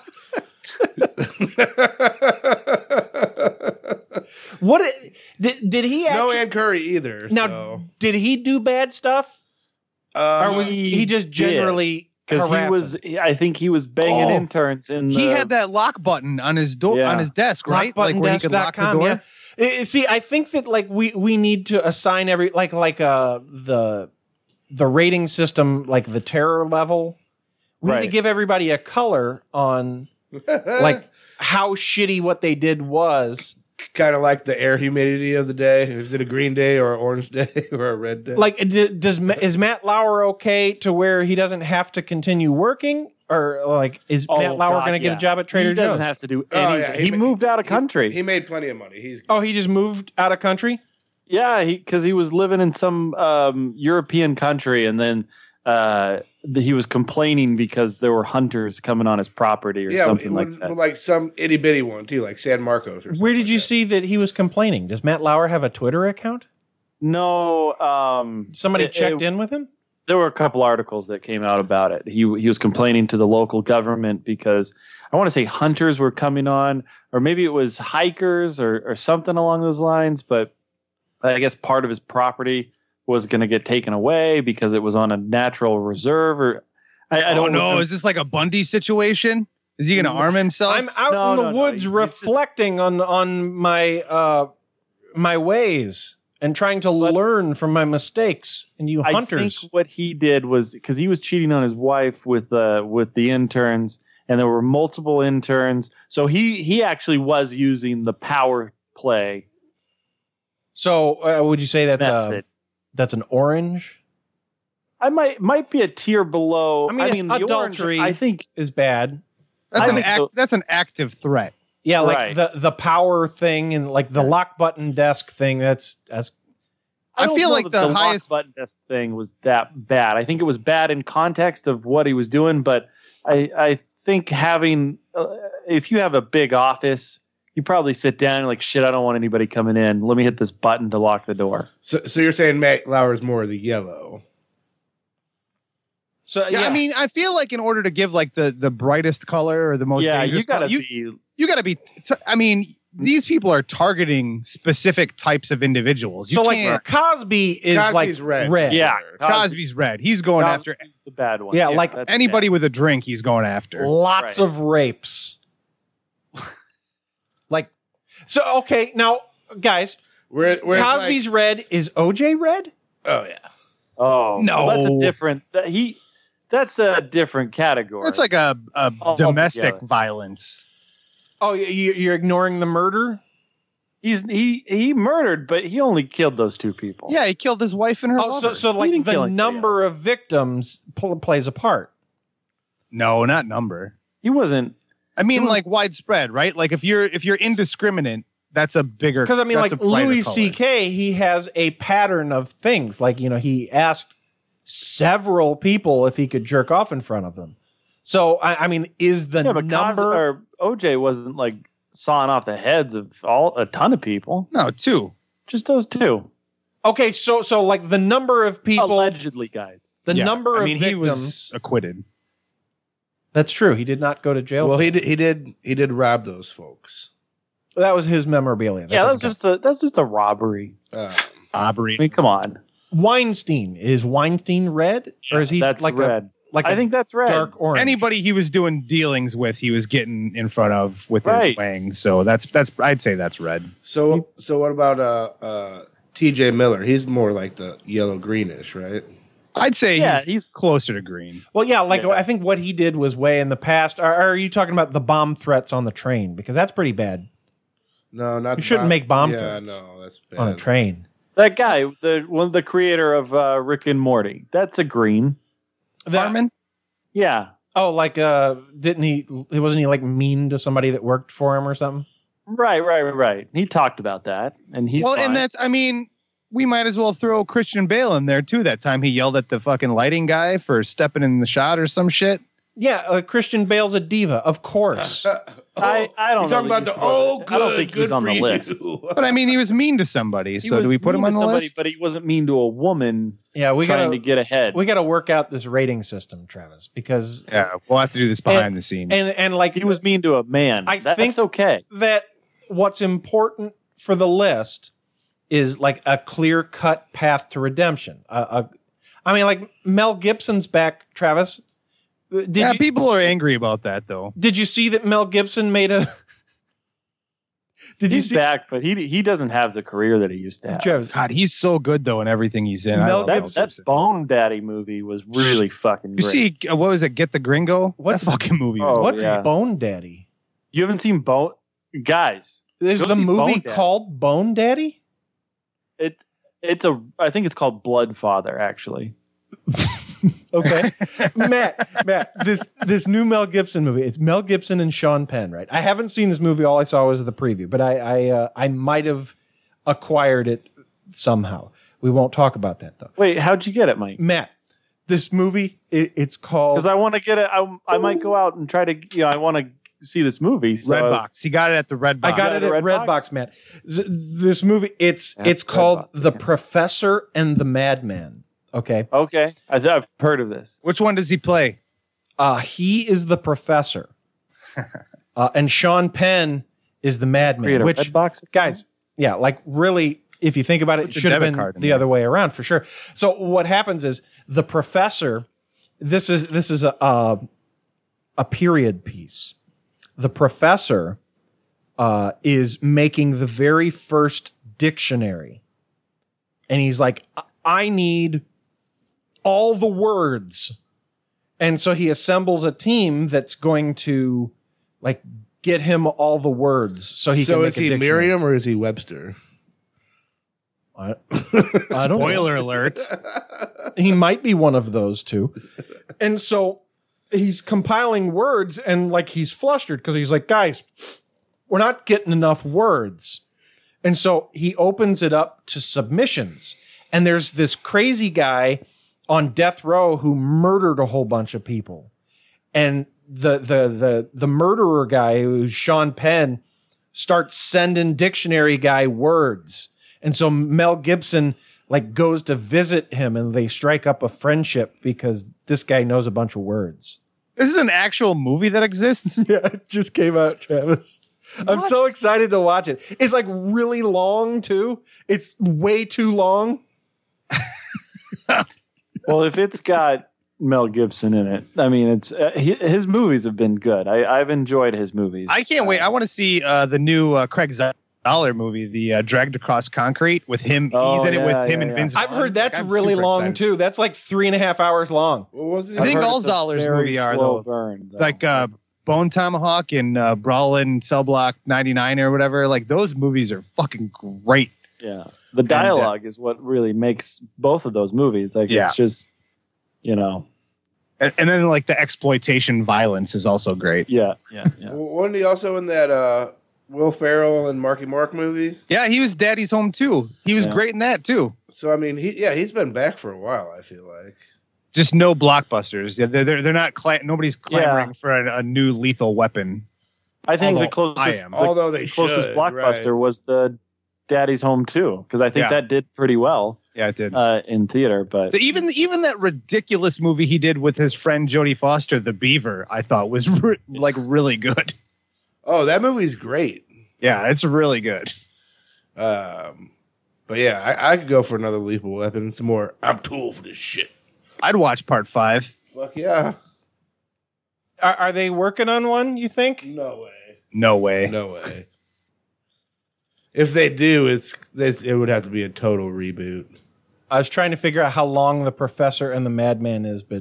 Did he actually... No Ann Curry either. Now, did he do bad stuff? Or was he just generally because I think he was banging interns in. He had that lock button on his door on his desk, right? Like where he could lock the door. Yeah. See, I think that like we need to assign every the rating system, like the terror level. We need to give everybody a color on like how shitty what they did was. Kind of like the air humidity of the day. Is it a green day or an orange day or a red day? Like, is Matt Lauer okay to where he doesn't have to continue working? Or like, is Matt Lauer going to get a job at Trader Joe's? He doesn't have to do anything. He moved out of country. He made plenty of money. He just moved out of country? Yeah, because he was living in some European country, and then he was complaining because there were hunters coming on his property or something like that. Like some itty bitty one too, like San Marcos or something. Where did you see that he was complaining? Does Matt Lauer have a Twitter account? No. Somebody checked in with him? There were a couple articles that came out about it. He was complaining to the local government because I want to say hunters were coming on, or maybe it was hikers or something along those lines. But I guess part of his property was going to get taken away because it was on a natural reserve. Or I don't know. Is this like a Bundy situation? Is he going to arm himself? I'm out in the woods reflecting on my my ways and trying to learn from my mistakes. And you hunters. I think what he did was because he was cheating on his wife with the interns, and there were multiple interns. So he actually was using the power play. So would you say that's an orange? I might be a tier below. I mean the adultery, orange, I think, is bad. That's an active threat. Yeah, like the power thing and like the lock button desk thing. That's. I feel like the highest lock button desk thing was that bad. I think it was bad in context of what he was doing, but I think having if you have a big office, you probably sit down and like, shit, I don't want anybody coming in. Let me hit this button to lock the door. So you're saying Matt Lauer is more of the yellow. So yeah, I mean, I feel like in order to give like the brightest color or the most dangerous color, you gotta be. I mean, these people are targeting specific types of individuals. So like Cosby is Cosby's like red. Yeah, Cosby's red. He's going after the bad one. Yeah, like anybody with a drink, he's going after. Lots of rapes. Like, so okay, now guys, Cosby's like, red. Is OJ red? Oh yeah. Oh no, that's a different. That's a different category. That's like a domestic violence. Oh, you're ignoring the murder? He murdered, but he only killed those two people. Yeah, he killed his wife and her lover. So like the number of victims plays a part. No, not number. He wasn't. I mean, like widespread, right? Like if you're indiscriminate, that's a bigger. Because I mean, like Louis C.K., he has a pattern of things. Like he asked several people if he could jerk off in front of them. So I mean, is the number? OJ wasn't like sawing off the heads of a ton of people. No, two, just those two. Okay, so like the number of people allegedly, guys. The number of victims he was acquitted. That's true. He did not go to jail. Well, he did rob those folks. That was his memorabilia. That's just a robbery. Robbery. I mean, come on. Weinstein, is Weinstein red, or is he like red? I think that's red. Dark orange. Anybody he was doing dealings with, he was getting in front of with his wang. So that's I'd say that's red. So what about T.J. Miller? He's more like the yellow greenish, right? I'd say he's closer to green. Well, yeah, I think what he did was way in the past. Are you talking about the bomb threats on the train? Because that's pretty bad. No, not. You shouldn't make bomb threats. No, that's bad. On a train. That guy, the creator of Rick and Morty, that's a green. Harmon? Yeah. Oh, like wasn't he like mean to somebody that worked for him or something? Right. He talked about that, and he's fine. And that's. I mean, we might as well throw Christian Bale in there too. That time he yelled at the fucking lighting guy for stepping in the shot or some shit. Yeah, Christian Bale's a diva, of course. I don't You're know. talking about the I don't think he's on the list. But I mean, he was mean to somebody. So do we put him on the list? But he wasn't mean to a woman. Yeah, we trying gotta to get ahead. We got to work out this rating system, Travis, because we'll have to do this behind the scenes. And like he was mean to a man. I think okay. That what's important for the list is like a clear-cut path to redemption. I mean, like Mel Gibson's back, Travis. People are angry about that, though. Did you see that Mel Gibson made a? He's back, but he doesn't have the career that he used to have. Travis. God, he's so good though in everything he's in. That Bone Daddy movie was really fucking great. You see, what was it? Get the Gringo? What fucking movie? What's Bone Daddy? You haven't seen Bone, guys? Is the movie called Bone Daddy? I think it's called Blood Father, actually. Okay, Matt, this new Mel Gibson movie. It's Mel Gibson and Sean Penn, right? I haven't seen this movie. All I saw was the preview, but I might have acquired it somehow. We won't talk about that though. Wait, how'd you get it, Mike? Matt, this movie it's called. Because I want to get it. I might go out and try to. I want to see this movie. So Redbox. He got it at the Redbox. I got it at Redbox, Matt. This movie. It's called The Professor and the Madman. Okay. I've heard of this. Which one does he play? He is the professor, and Sean Penn is the madman. Which, Redbox? guys, yeah, like really, if you think about it, it should have been the other way around for sure. So what happens is the professor. This is a period piece. The professor is making the very first dictionary, and he's like, I need all the words. And so he assembles a team that's going to like get him all the words so he can make a dictionary. So is he Merriam or is he Webster? I don't know. Spoiler alert. He might be one of those two. And so he's compiling words and like he's flustered because he's like, guys, we're not getting enough words. And so he opens it up to submissions. And there's this crazy guy on death row who murdered a whole bunch of people. And the murderer guy, who's Sean Penn, starts sending dictionary guy words. And so Mel Gibson like goes to visit him and they strike up a friendship because this guy knows a bunch of words. This is an actual movie that exists? Yeah, it just came out, Travis. What? I'm so excited to watch it. It's like really long too. It's way too long. Well, if it's got Mel Gibson in it, I mean, it's his movies have been good. I've enjoyed his movies. I can't wait. I want to see the new Craig Zoller movie, the Dragged Across Concrete, with him. He's in it with him and Vince Vaughn. I've heard that's really long too. That's like 3.5 hours long. I think all Zoller's movies are though. Burn, like Bone Tomahawk and Brawlin' Cell Block 99 or whatever. Like those movies are fucking great. Yeah. The dialogue is what really makes both of those movies. Like it's just, and then like the exploitation violence is also great. Yeah. Wasn't he also in that Will Ferrell and Marky Mark movie? Yeah, he was Daddy's Home too. He was great in that too. So I mean, he's been back for a while. I feel like just no blockbusters. Yeah, they're not. Nobody's clamoring for a new Lethal Weapon. I think the closest blockbuster was the Daddy's Home 2, because I think that did pretty well. Yeah, it did in theater. But even that ridiculous movie he did with his friend Jodie Foster, The Beaver, I thought was really good. Oh, that movie's great. Yeah, it's really good. But yeah, I could go for another Lethal Weapon. Some more. I'm too old for this shit. I'd watch Part 5. Fuck yeah. Are they working on one? You think? No way. No way. No way. If they do, it would have to be a total reboot. I was trying to figure out how long The Professor and the Madman is, but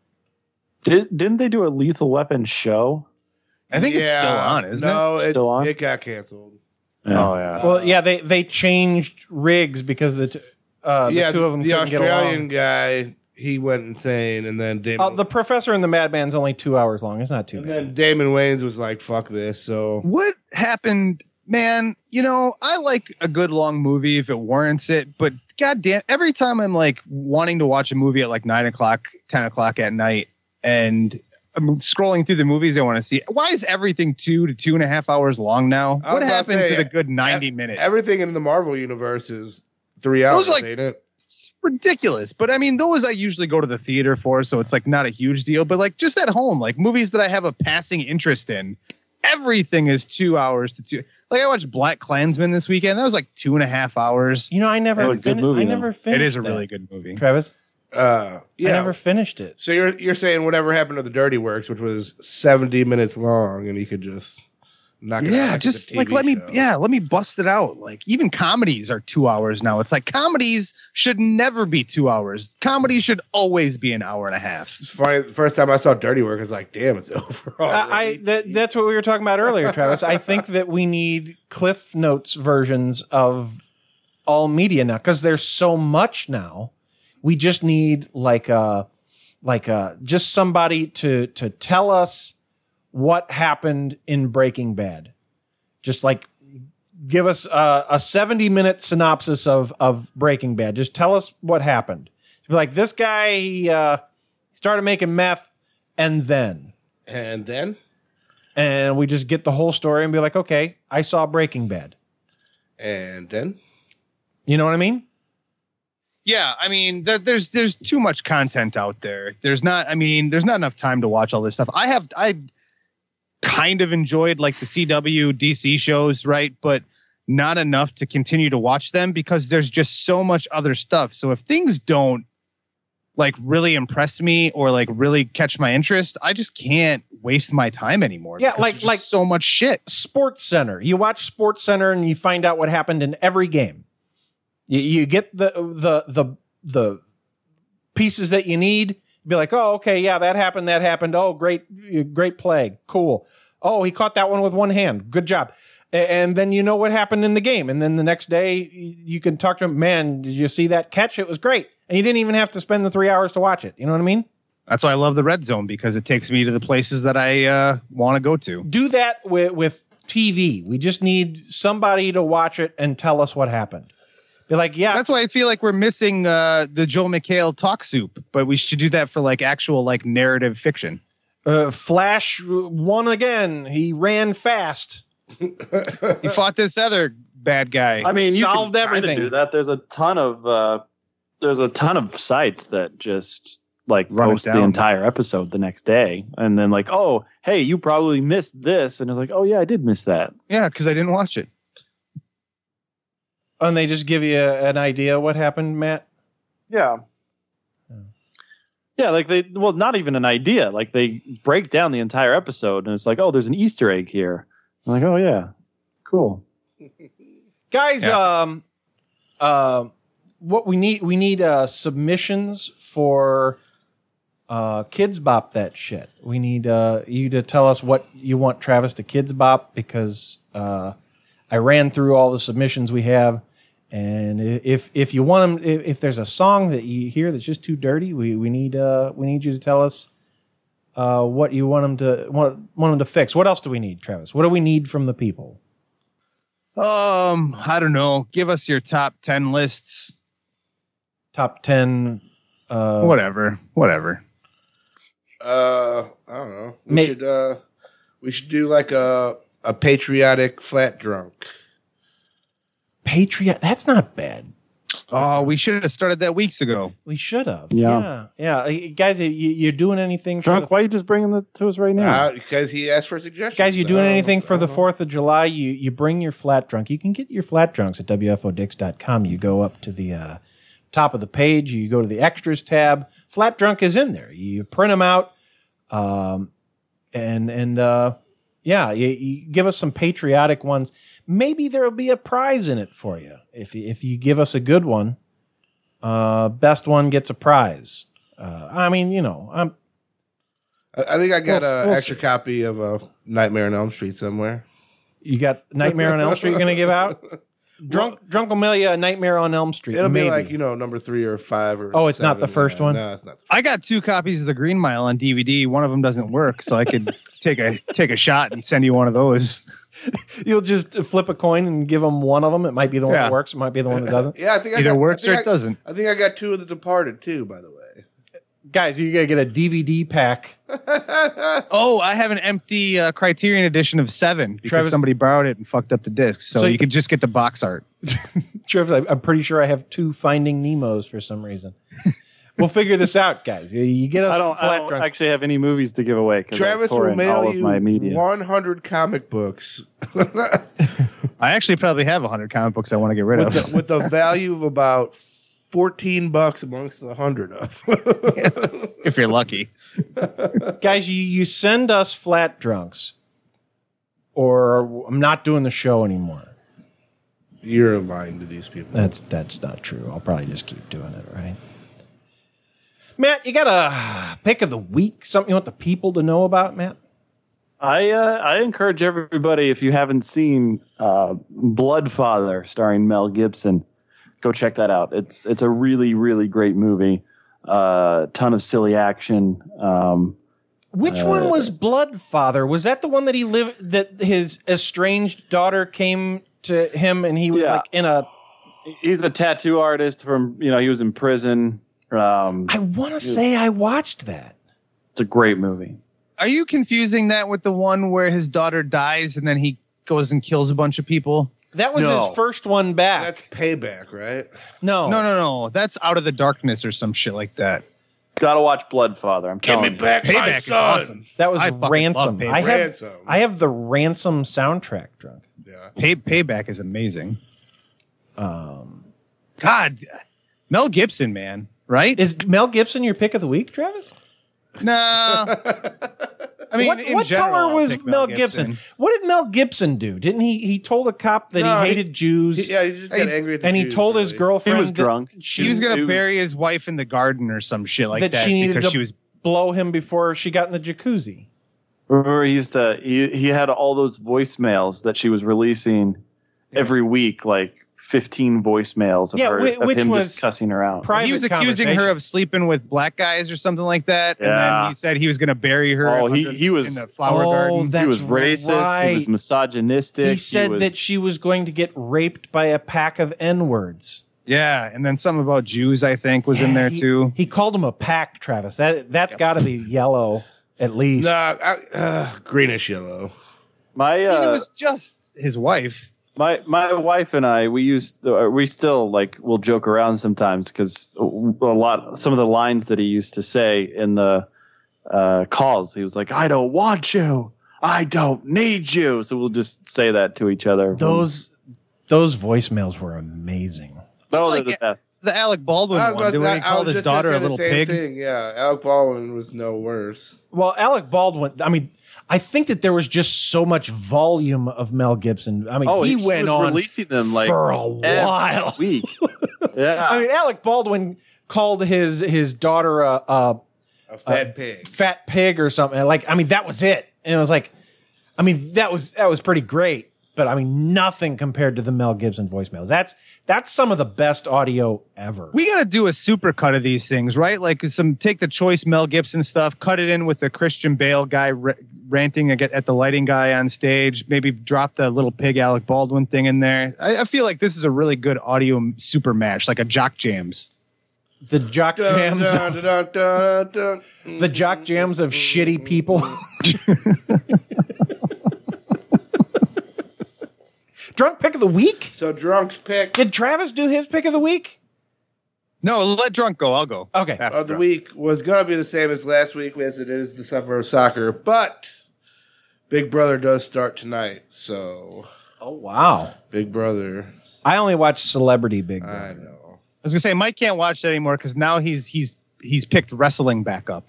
didn't they do a Lethal Weapon show? I think it's still on, isn't it? Still on? It got canceled. Yeah. Oh yeah. Well, yeah, they changed rigs because the two of them the couldn't get along. Australian guy, he went insane, and then The Professor and the Madman's only 2 hours long. It's not too bad. And then Damon Wayans was like, "Fuck this." So what happened? Man, I like a good long movie if it warrants it, but goddamn, every time I'm like wanting to watch a movie at like 9 o'clock, 10 o'clock at night, and I'm scrolling through the movies I want to see. Why is everything 2 to 2.5 hours long now? What happened to the good 90 minutes? Everything in the Marvel universe is 3 hours, ain't it? Ridiculous. But I mean, those I usually go to the theater for, so it's like not a huge deal. But like just at home, like movies that I have a passing interest in, everything is 2 hours to 2. Like I watched Black Klansman this weekend. That was like 2.5 hours. You know, I never finished. It is a that. really good movie. Travis. Yeah. I never finished it. So you're saying whatever happened to the Dirty Works, which was 70 minutes long, and you could just knock it out. Yeah, just like let me bust it out. Like even comedies are 2 hours now. It's like comedies should never be 2 hours. Comedies should always be an hour and a half. It's funny. The first time I saw Dirty Work, I was like, "Damn, it's over." That's what we were talking about earlier, Travis. I think that we need Cliff Notes versions of all media now because there's so much now. We just need just somebody to tell us what happened in Breaking Bad. Just like give us a 70-minute synopsis of Breaking Bad. Just tell us what happened. Be like, this guy, he started making meth and then. And we just get the whole story and be like, okay, I saw Breaking Bad. And then? You know what I mean? Yeah, I mean, there's too much content out there. There's not enough time to watch all this stuff. I kind of enjoyed like the CW DC shows, right? But not enough to continue to watch them because there's just so much other stuff. So if things don't like really impress me or like really catch my interest, I just can't waste my time anymore. Yeah, like so much shit. Sports Center. You watch Sports Center and you find out what happened in every game. You get the pieces that you need. Be like, oh, okay, yeah, that happened. Oh, great play, cool. Oh, he caught that one with one hand. Good job. And then you know what happened in the game. And then the next day you can talk to him. Man, did you see that catch? It was great. And you didn't even have to spend the 3 hours to watch it. You know what I mean? That's why I love the Red Zone because it takes me to the places that I want to go to. Do that with TV. We just need somebody to watch it and tell us what happened. Be like, yeah. That's why I feel like we're missing the Joel McHale talk soup, but we should do that for like actual like narrative fiction. Flash won again. He ran fast. He fought this other bad guy. I mean, you solved can everything. do that. There's a ton of sites that just like post the entire episode the next day, and then like, oh, hey, you probably missed this, and it's like, oh yeah, I did miss that. Yeah, because I didn't watch it. And they just give you an idea what happened, Matt? Yeah. Yeah, like not even an idea. Like they break down the entire episode and it's like, oh, there's an Easter egg here. I'm like, oh yeah, cool. Guys, what we need submissions for Kids Bop that shit. We need you to tell us what you want Travis to Kids Bop because I ran through all the submissions we have, and if you want them, if there's a song that you hear that's just too dirty, we need you to tell us what you want them to fix. What else do we need, Travis? What do we need from the people? I don't know. Give us your top 10 lists. Top 10. Whatever. I don't know. We should do like a patriotic flat drunk. That's not bad. Oh, we should have started that weeks ago. We should have. Yeah. Guys, you're doing anything? Drunk? Why are you just bringing that to us right now? Because he asked for suggestions. Guys, you doing anything for the 4th of July? You bring your flat drunk. You can get your flat drunks at WFODix.com. You go up to the top of the page. You go to the extras tab. Flat drunk is in there. You print them out. You give us some patriotic ones. Maybe there'll be a prize in it for you if you give us a good one. Best one gets a prize. I think I got an extra copy of Nightmare on Elm Street somewhere. You got Nightmare on Elm Street you're going to give out? Drunk will mail you a Nightmare on Elm Street. It'll be like, number 3 or 5 or Oh, it's 7, not the first one? No, it's not. I got 2 copies of The Green Mile on DVD. One of them doesn't work, so I could take a shot and send you one of those. You'll just flip a coin and give them one of them. It might be the one that works. It might be the one that doesn't. Yeah, I think either works or it doesn't. I think I got 2 of The Departed too, by the way. Guys, you gotta get a DVD pack. Oh, I have an empty Criterion edition of 7 because Travis- somebody borrowed it and fucked up the discs. So, So you can just get the box art. Travis, I'm pretty sure I have 2 Finding Nemos for some reason. We'll figure this out, guys. You get us I don't drunks. actually have any movies to give away. 'Cause Travis I tore will in all mail of you my media. 100 comic books I actually probably have 100 comic books I want to get rid of. with a value of about $14 amongst the 100 of. If you're lucky. Guys, you send us flat drunks, or I'm not doing the show anymore. You're lying to these people. That's not true. I'll probably just keep doing it, right? Matt, you got a pick of the week? Something you want the people to know about, Matt? I encourage everybody, if you haven't seen Bloodfather starring Mel Gibson, go check that out. It's a really, really great movie. Ton of silly action. Which one was Bloodfather? Was that the one that he lived? That his estranged daughter came to him, and he was like in a. He's a tattoo artist from. He was in prison. I want to say I watched that. It's a great movie. Are you confusing that with the one where his daughter dies and then he goes and kills a bunch of people? That was his first one back. That's Payback, right? No. That's Out of the Darkness or some shit like that. Gotta watch Bloodfather. I'm Give telling me you. back my Payback is son. awesome. That was I fucking Ransom. love Payback. I have the Ransom soundtrack drunk. Yeah. Payback is amazing. God, Mel Gibson, man, right? Is Mel Gibson your pick of the week, Travis? No. I mean, in what general, color I'll was pick Mel Gibson? What did Mel Gibson do? Didn't he told a cop that No, he hated Jews? He just got angry at the and he Jews, told his really. girlfriend He was that drunk. She was going to bury his wife in the garden or some shit like that, that she needed because to she was. blow him before she got in the jacuzzi. Remember, he had all those voicemails that she was releasing every week, like 15 voicemails of, which him was just cussing her out. private He was accusing her of sleeping with black guys or something like that, and Yeah. then he said he was going to bury her. Oh, under- he was- in the flower garden. that's He was racist. He right. was misogynistic. He said was- that she was going to get raped by a pack of N-words. Yeah, and then something about Jews, I think, was in there too. He called him a pack, Travis. That's got to be yellow, at least. Greenish yellow. My I mean, it was just his wife. My wife and I, we still will joke around sometimes because some of the lines that he used to say in the calls, he was like, "I don't want you, I don't need you." So we'll just say that to each other. Those voicemails were amazing. Oh, It's they're like the best. The Alec Baldwin one, the way he called his daughter a little pig. Yeah, Alec Baldwin was no worse. Well, Alec Baldwin, I mean, I think that there was just so much volume of Mel Gibson. I mean, he went was on releasing them for a while. Week. Yeah. I mean, Alec Baldwin called his daughter a fat pig or something. Like, I mean, that was it. And it was like, I mean, that was pretty great. But I mean, nothing compared to the Mel Gibson voicemails. That's some of the best audio ever. We got to do a super cut of these things, right? Like take the choice Mel Gibson stuff, cut it in with the Christian Bale guy ranting at the lighting guy on stage. Maybe drop the little pig Alec Baldwin thing in there. I feel like this is a really good audio super mash, like a Jock Jams. The Jock Jams. The Jock Jams of shitty people. Drunk pick of the week? So Drunk's pick. Did Travis do his pick of the week? No, let Drunk go. I'll go. Okay. The week was going to be the same as last week as it is the summer of soccer, but Big Brother does start tonight. So. Oh, wow. Big Brother. I only watch Celebrity Big Brother. I know. I was going to say, Mike can't watch that anymore because now he's picked wrestling back up.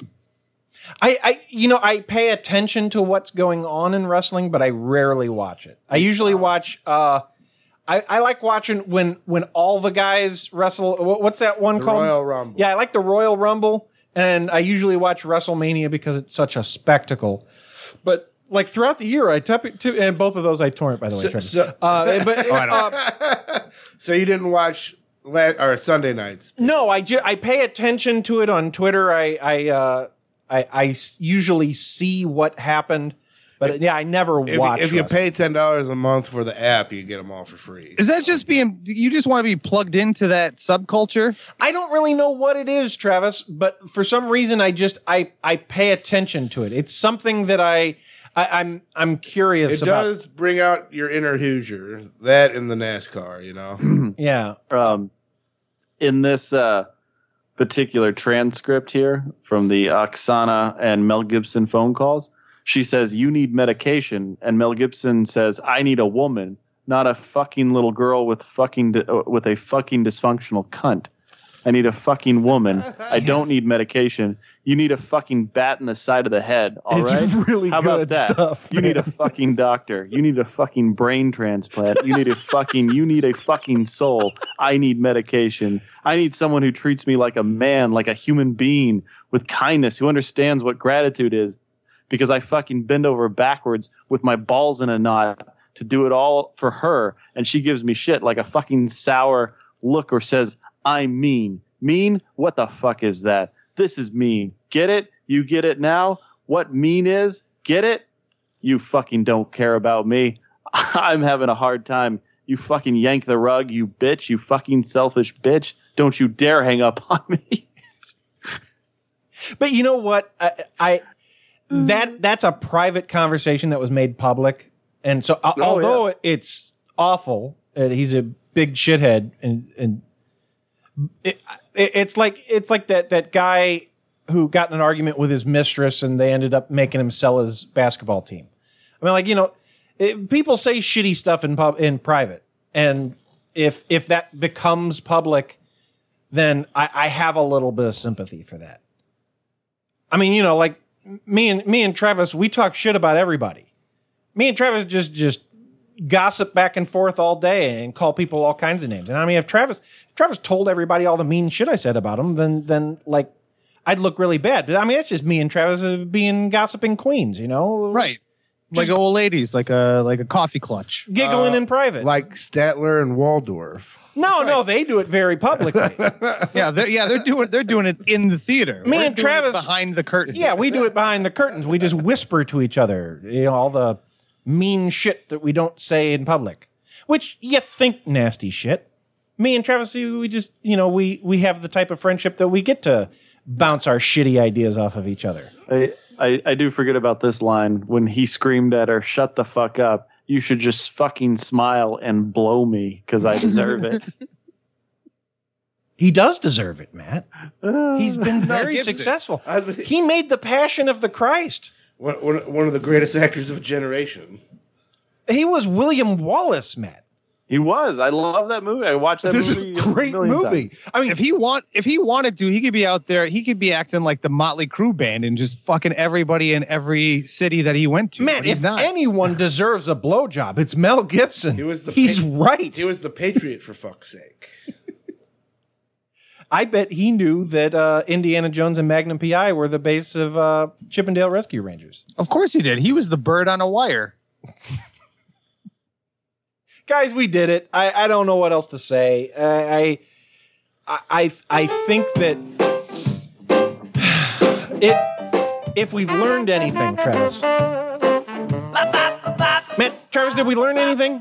I pay attention to what's going on in wrestling, but I rarely watch it. I usually watch. I like watching when all the guys wrestle. What's that one called? Royal Rumble. Yeah, I like the Royal Rumble, and I usually watch WrestleMania because it's such a spectacle. But like throughout the year, I and both of those I torrent, by the way. So you didn't watch Sunday nights? No, I pay attention to it on Twitter. I usually see what happened But yeah, I never watch. If you wrestling. pay $10 a month for the app, you get them all for free. Is that just you just want to be plugged into that subculture? I don't really know what it is, Travis, but for some reason I pay attention to it. It's something that I'm curious about. It does bring out your inner Hoosier. That in the NASCAR, you know. Yeah. In this particular transcript here from the Oksana and Mel Gibson phone calls, she says, "You need medication," and Mel Gibson says, "I need a woman, not a fucking little girl with a fucking dysfunctional cunt. I need a fucking woman. I don't need medication. You need a fucking bat in the side of the head. All It's right? really How about good that? stuff, You need a man. fucking doctor. You need a fucking brain transplant. You need a fucking soul. I need medication. I need someone who treats me like a man, like a human being with kindness, who understands what gratitude is, because I fucking bend over backwards with my balls in a knot to do it all for her, and she gives me shit like a fucking sour look or says, I'm mean. Mean? What the fuck is that? This is mean. Get it? You get it now? What mean is? Get it? You fucking don't care about me. I'm having a hard time. You fucking yank the rug, you bitch. You fucking selfish bitch. Don't you dare hang up on me. But you know what? That's a private conversation that was made public, and so although it's awful, he's a big shithead, and it's like that guy who got in an argument with his mistress, and they ended up making him sell his basketball team. I mean, like, you know, people say shitty stuff in private, and if that becomes public, then I have a little bit of sympathy for that. I mean, you know, like me and Travis, we talk shit about everybody. Me and Travis just gossip back and forth all day and call people all kinds of names. And I mean, if Travis told everybody all the mean shit I said about him, then like I'd look really bad. But I mean, that's just me and Travis being gossiping queens, you know? Right. Like old ladies, like a coffee clutch. Giggling in private. Like Statler and Waldorf. No, they do it very publicly. they're doing it in the theater. Me We're and doing Travis it behind the curtain. Yeah, we do it behind the curtains. We just whisper to each other, you know, all the mean shit that we don't say in public, which you think nasty shit. Me and Travis, we just, you know, we have the type of friendship that we get to bounce our shitty ideas off of each other. I do forget about this line when he screamed at her, "Shut the fuck up. You should just fucking smile and blow me because I deserve it." He does deserve it, Matt. He's been very Gibson. successful. He made The Passion of the Christ. One of the greatest actors of a generation. He was William Wallace, Matt. He was. I love that movie. I watched that This movie. is a great movie. I mean, if he wanted to, he could be out there. He could be acting like the Motley Crue band and just fucking everybody in every city that he went to. Man, if anyone deserves a blowjob, it's Mel Gibson. He's right. He was the Patriot, for fuck's sake. I bet he knew that Indiana Jones and Magnum P.I. were the base of Chippendale Rescue Rangers. Of course he did. He was the bird on a wire. Guys, we did it. I don't know what else to say. I think that if we've learned anything, Travis. Man, Travis, did we learn anything?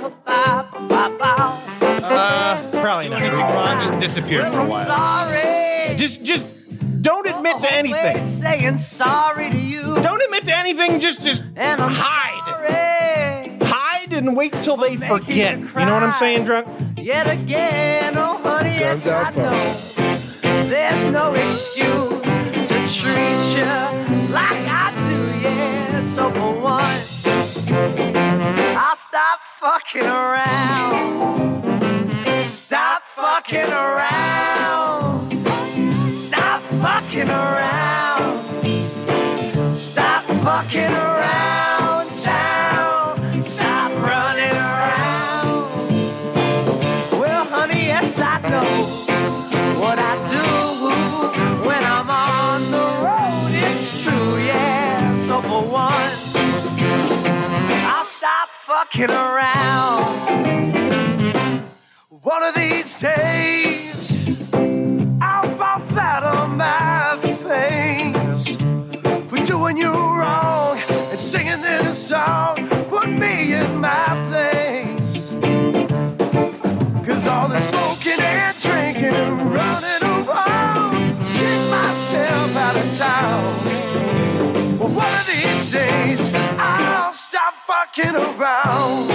Probably not. Ron just disappeared for a while. Sorry. Just don't admit to anything. Saying sorry to you. Don't admit to anything. Just And I'm hide. sorry. Hide and wait till they forget. You know what I'm saying, Drunk? Yet again, oh honey, yes I know. There's no excuse to treat you like I do, yeah. So for once, I'll stop fucking around. Stop fucking around. Stop fucking around. Stop fucking around town. Stop running around. Well, honey, yes, I know what I do when I'm on the road. It's true, yeah. So for once, I'll stop fucking around. One of these days, I'll fall flat on my face for doing you wrong and singing this song, put me in my place. 'Cause all the smoking and drinking and running around, get myself out of town. Well, one of these days, I'll stop fucking around.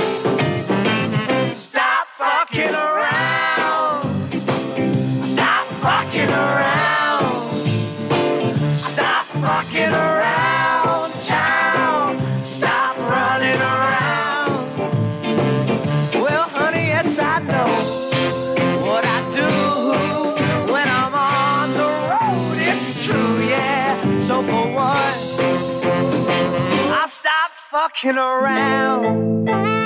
Stop fucking around. Stop fucking around. Stop fucking around town. Stop running around. Well, honey, yes, I know what I do when I'm on the road. It's true, yeah. So for what? I stop fucking around.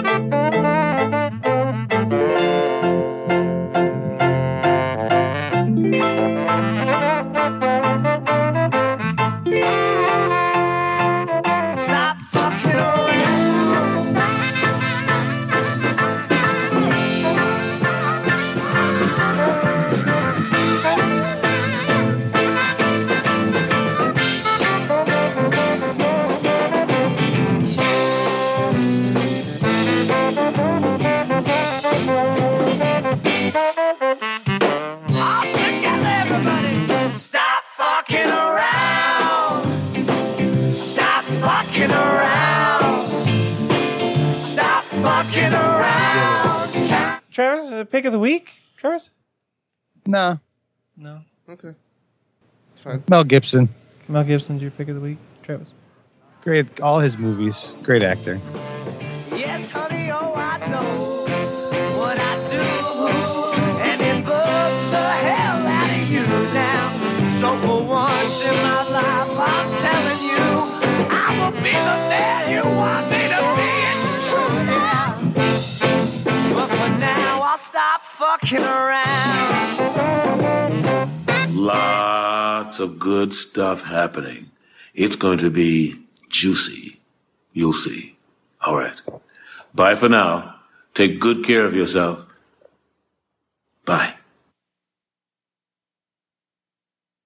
Stop fucking around. All together, everybody. Stop fucking around. Stop fucking around. Stop fucking around. Travis, pick of the week? Travis? No. No. Okay. It's fine. Mel Gibson. Mel Gibson's your pick of the week? Travis? Great. All his movies. Great actor. Yes, honey, oh, I know what I do. And it bugs the hell out of you now. So for once in my life, I'm telling you, I will be the man you want me to be. It's true now. But for now, I'll stop fucking around. Lots of good stuff happening. It's going to be juicy. You'll see. All right. Bye for now. Take good care of yourself. Bye.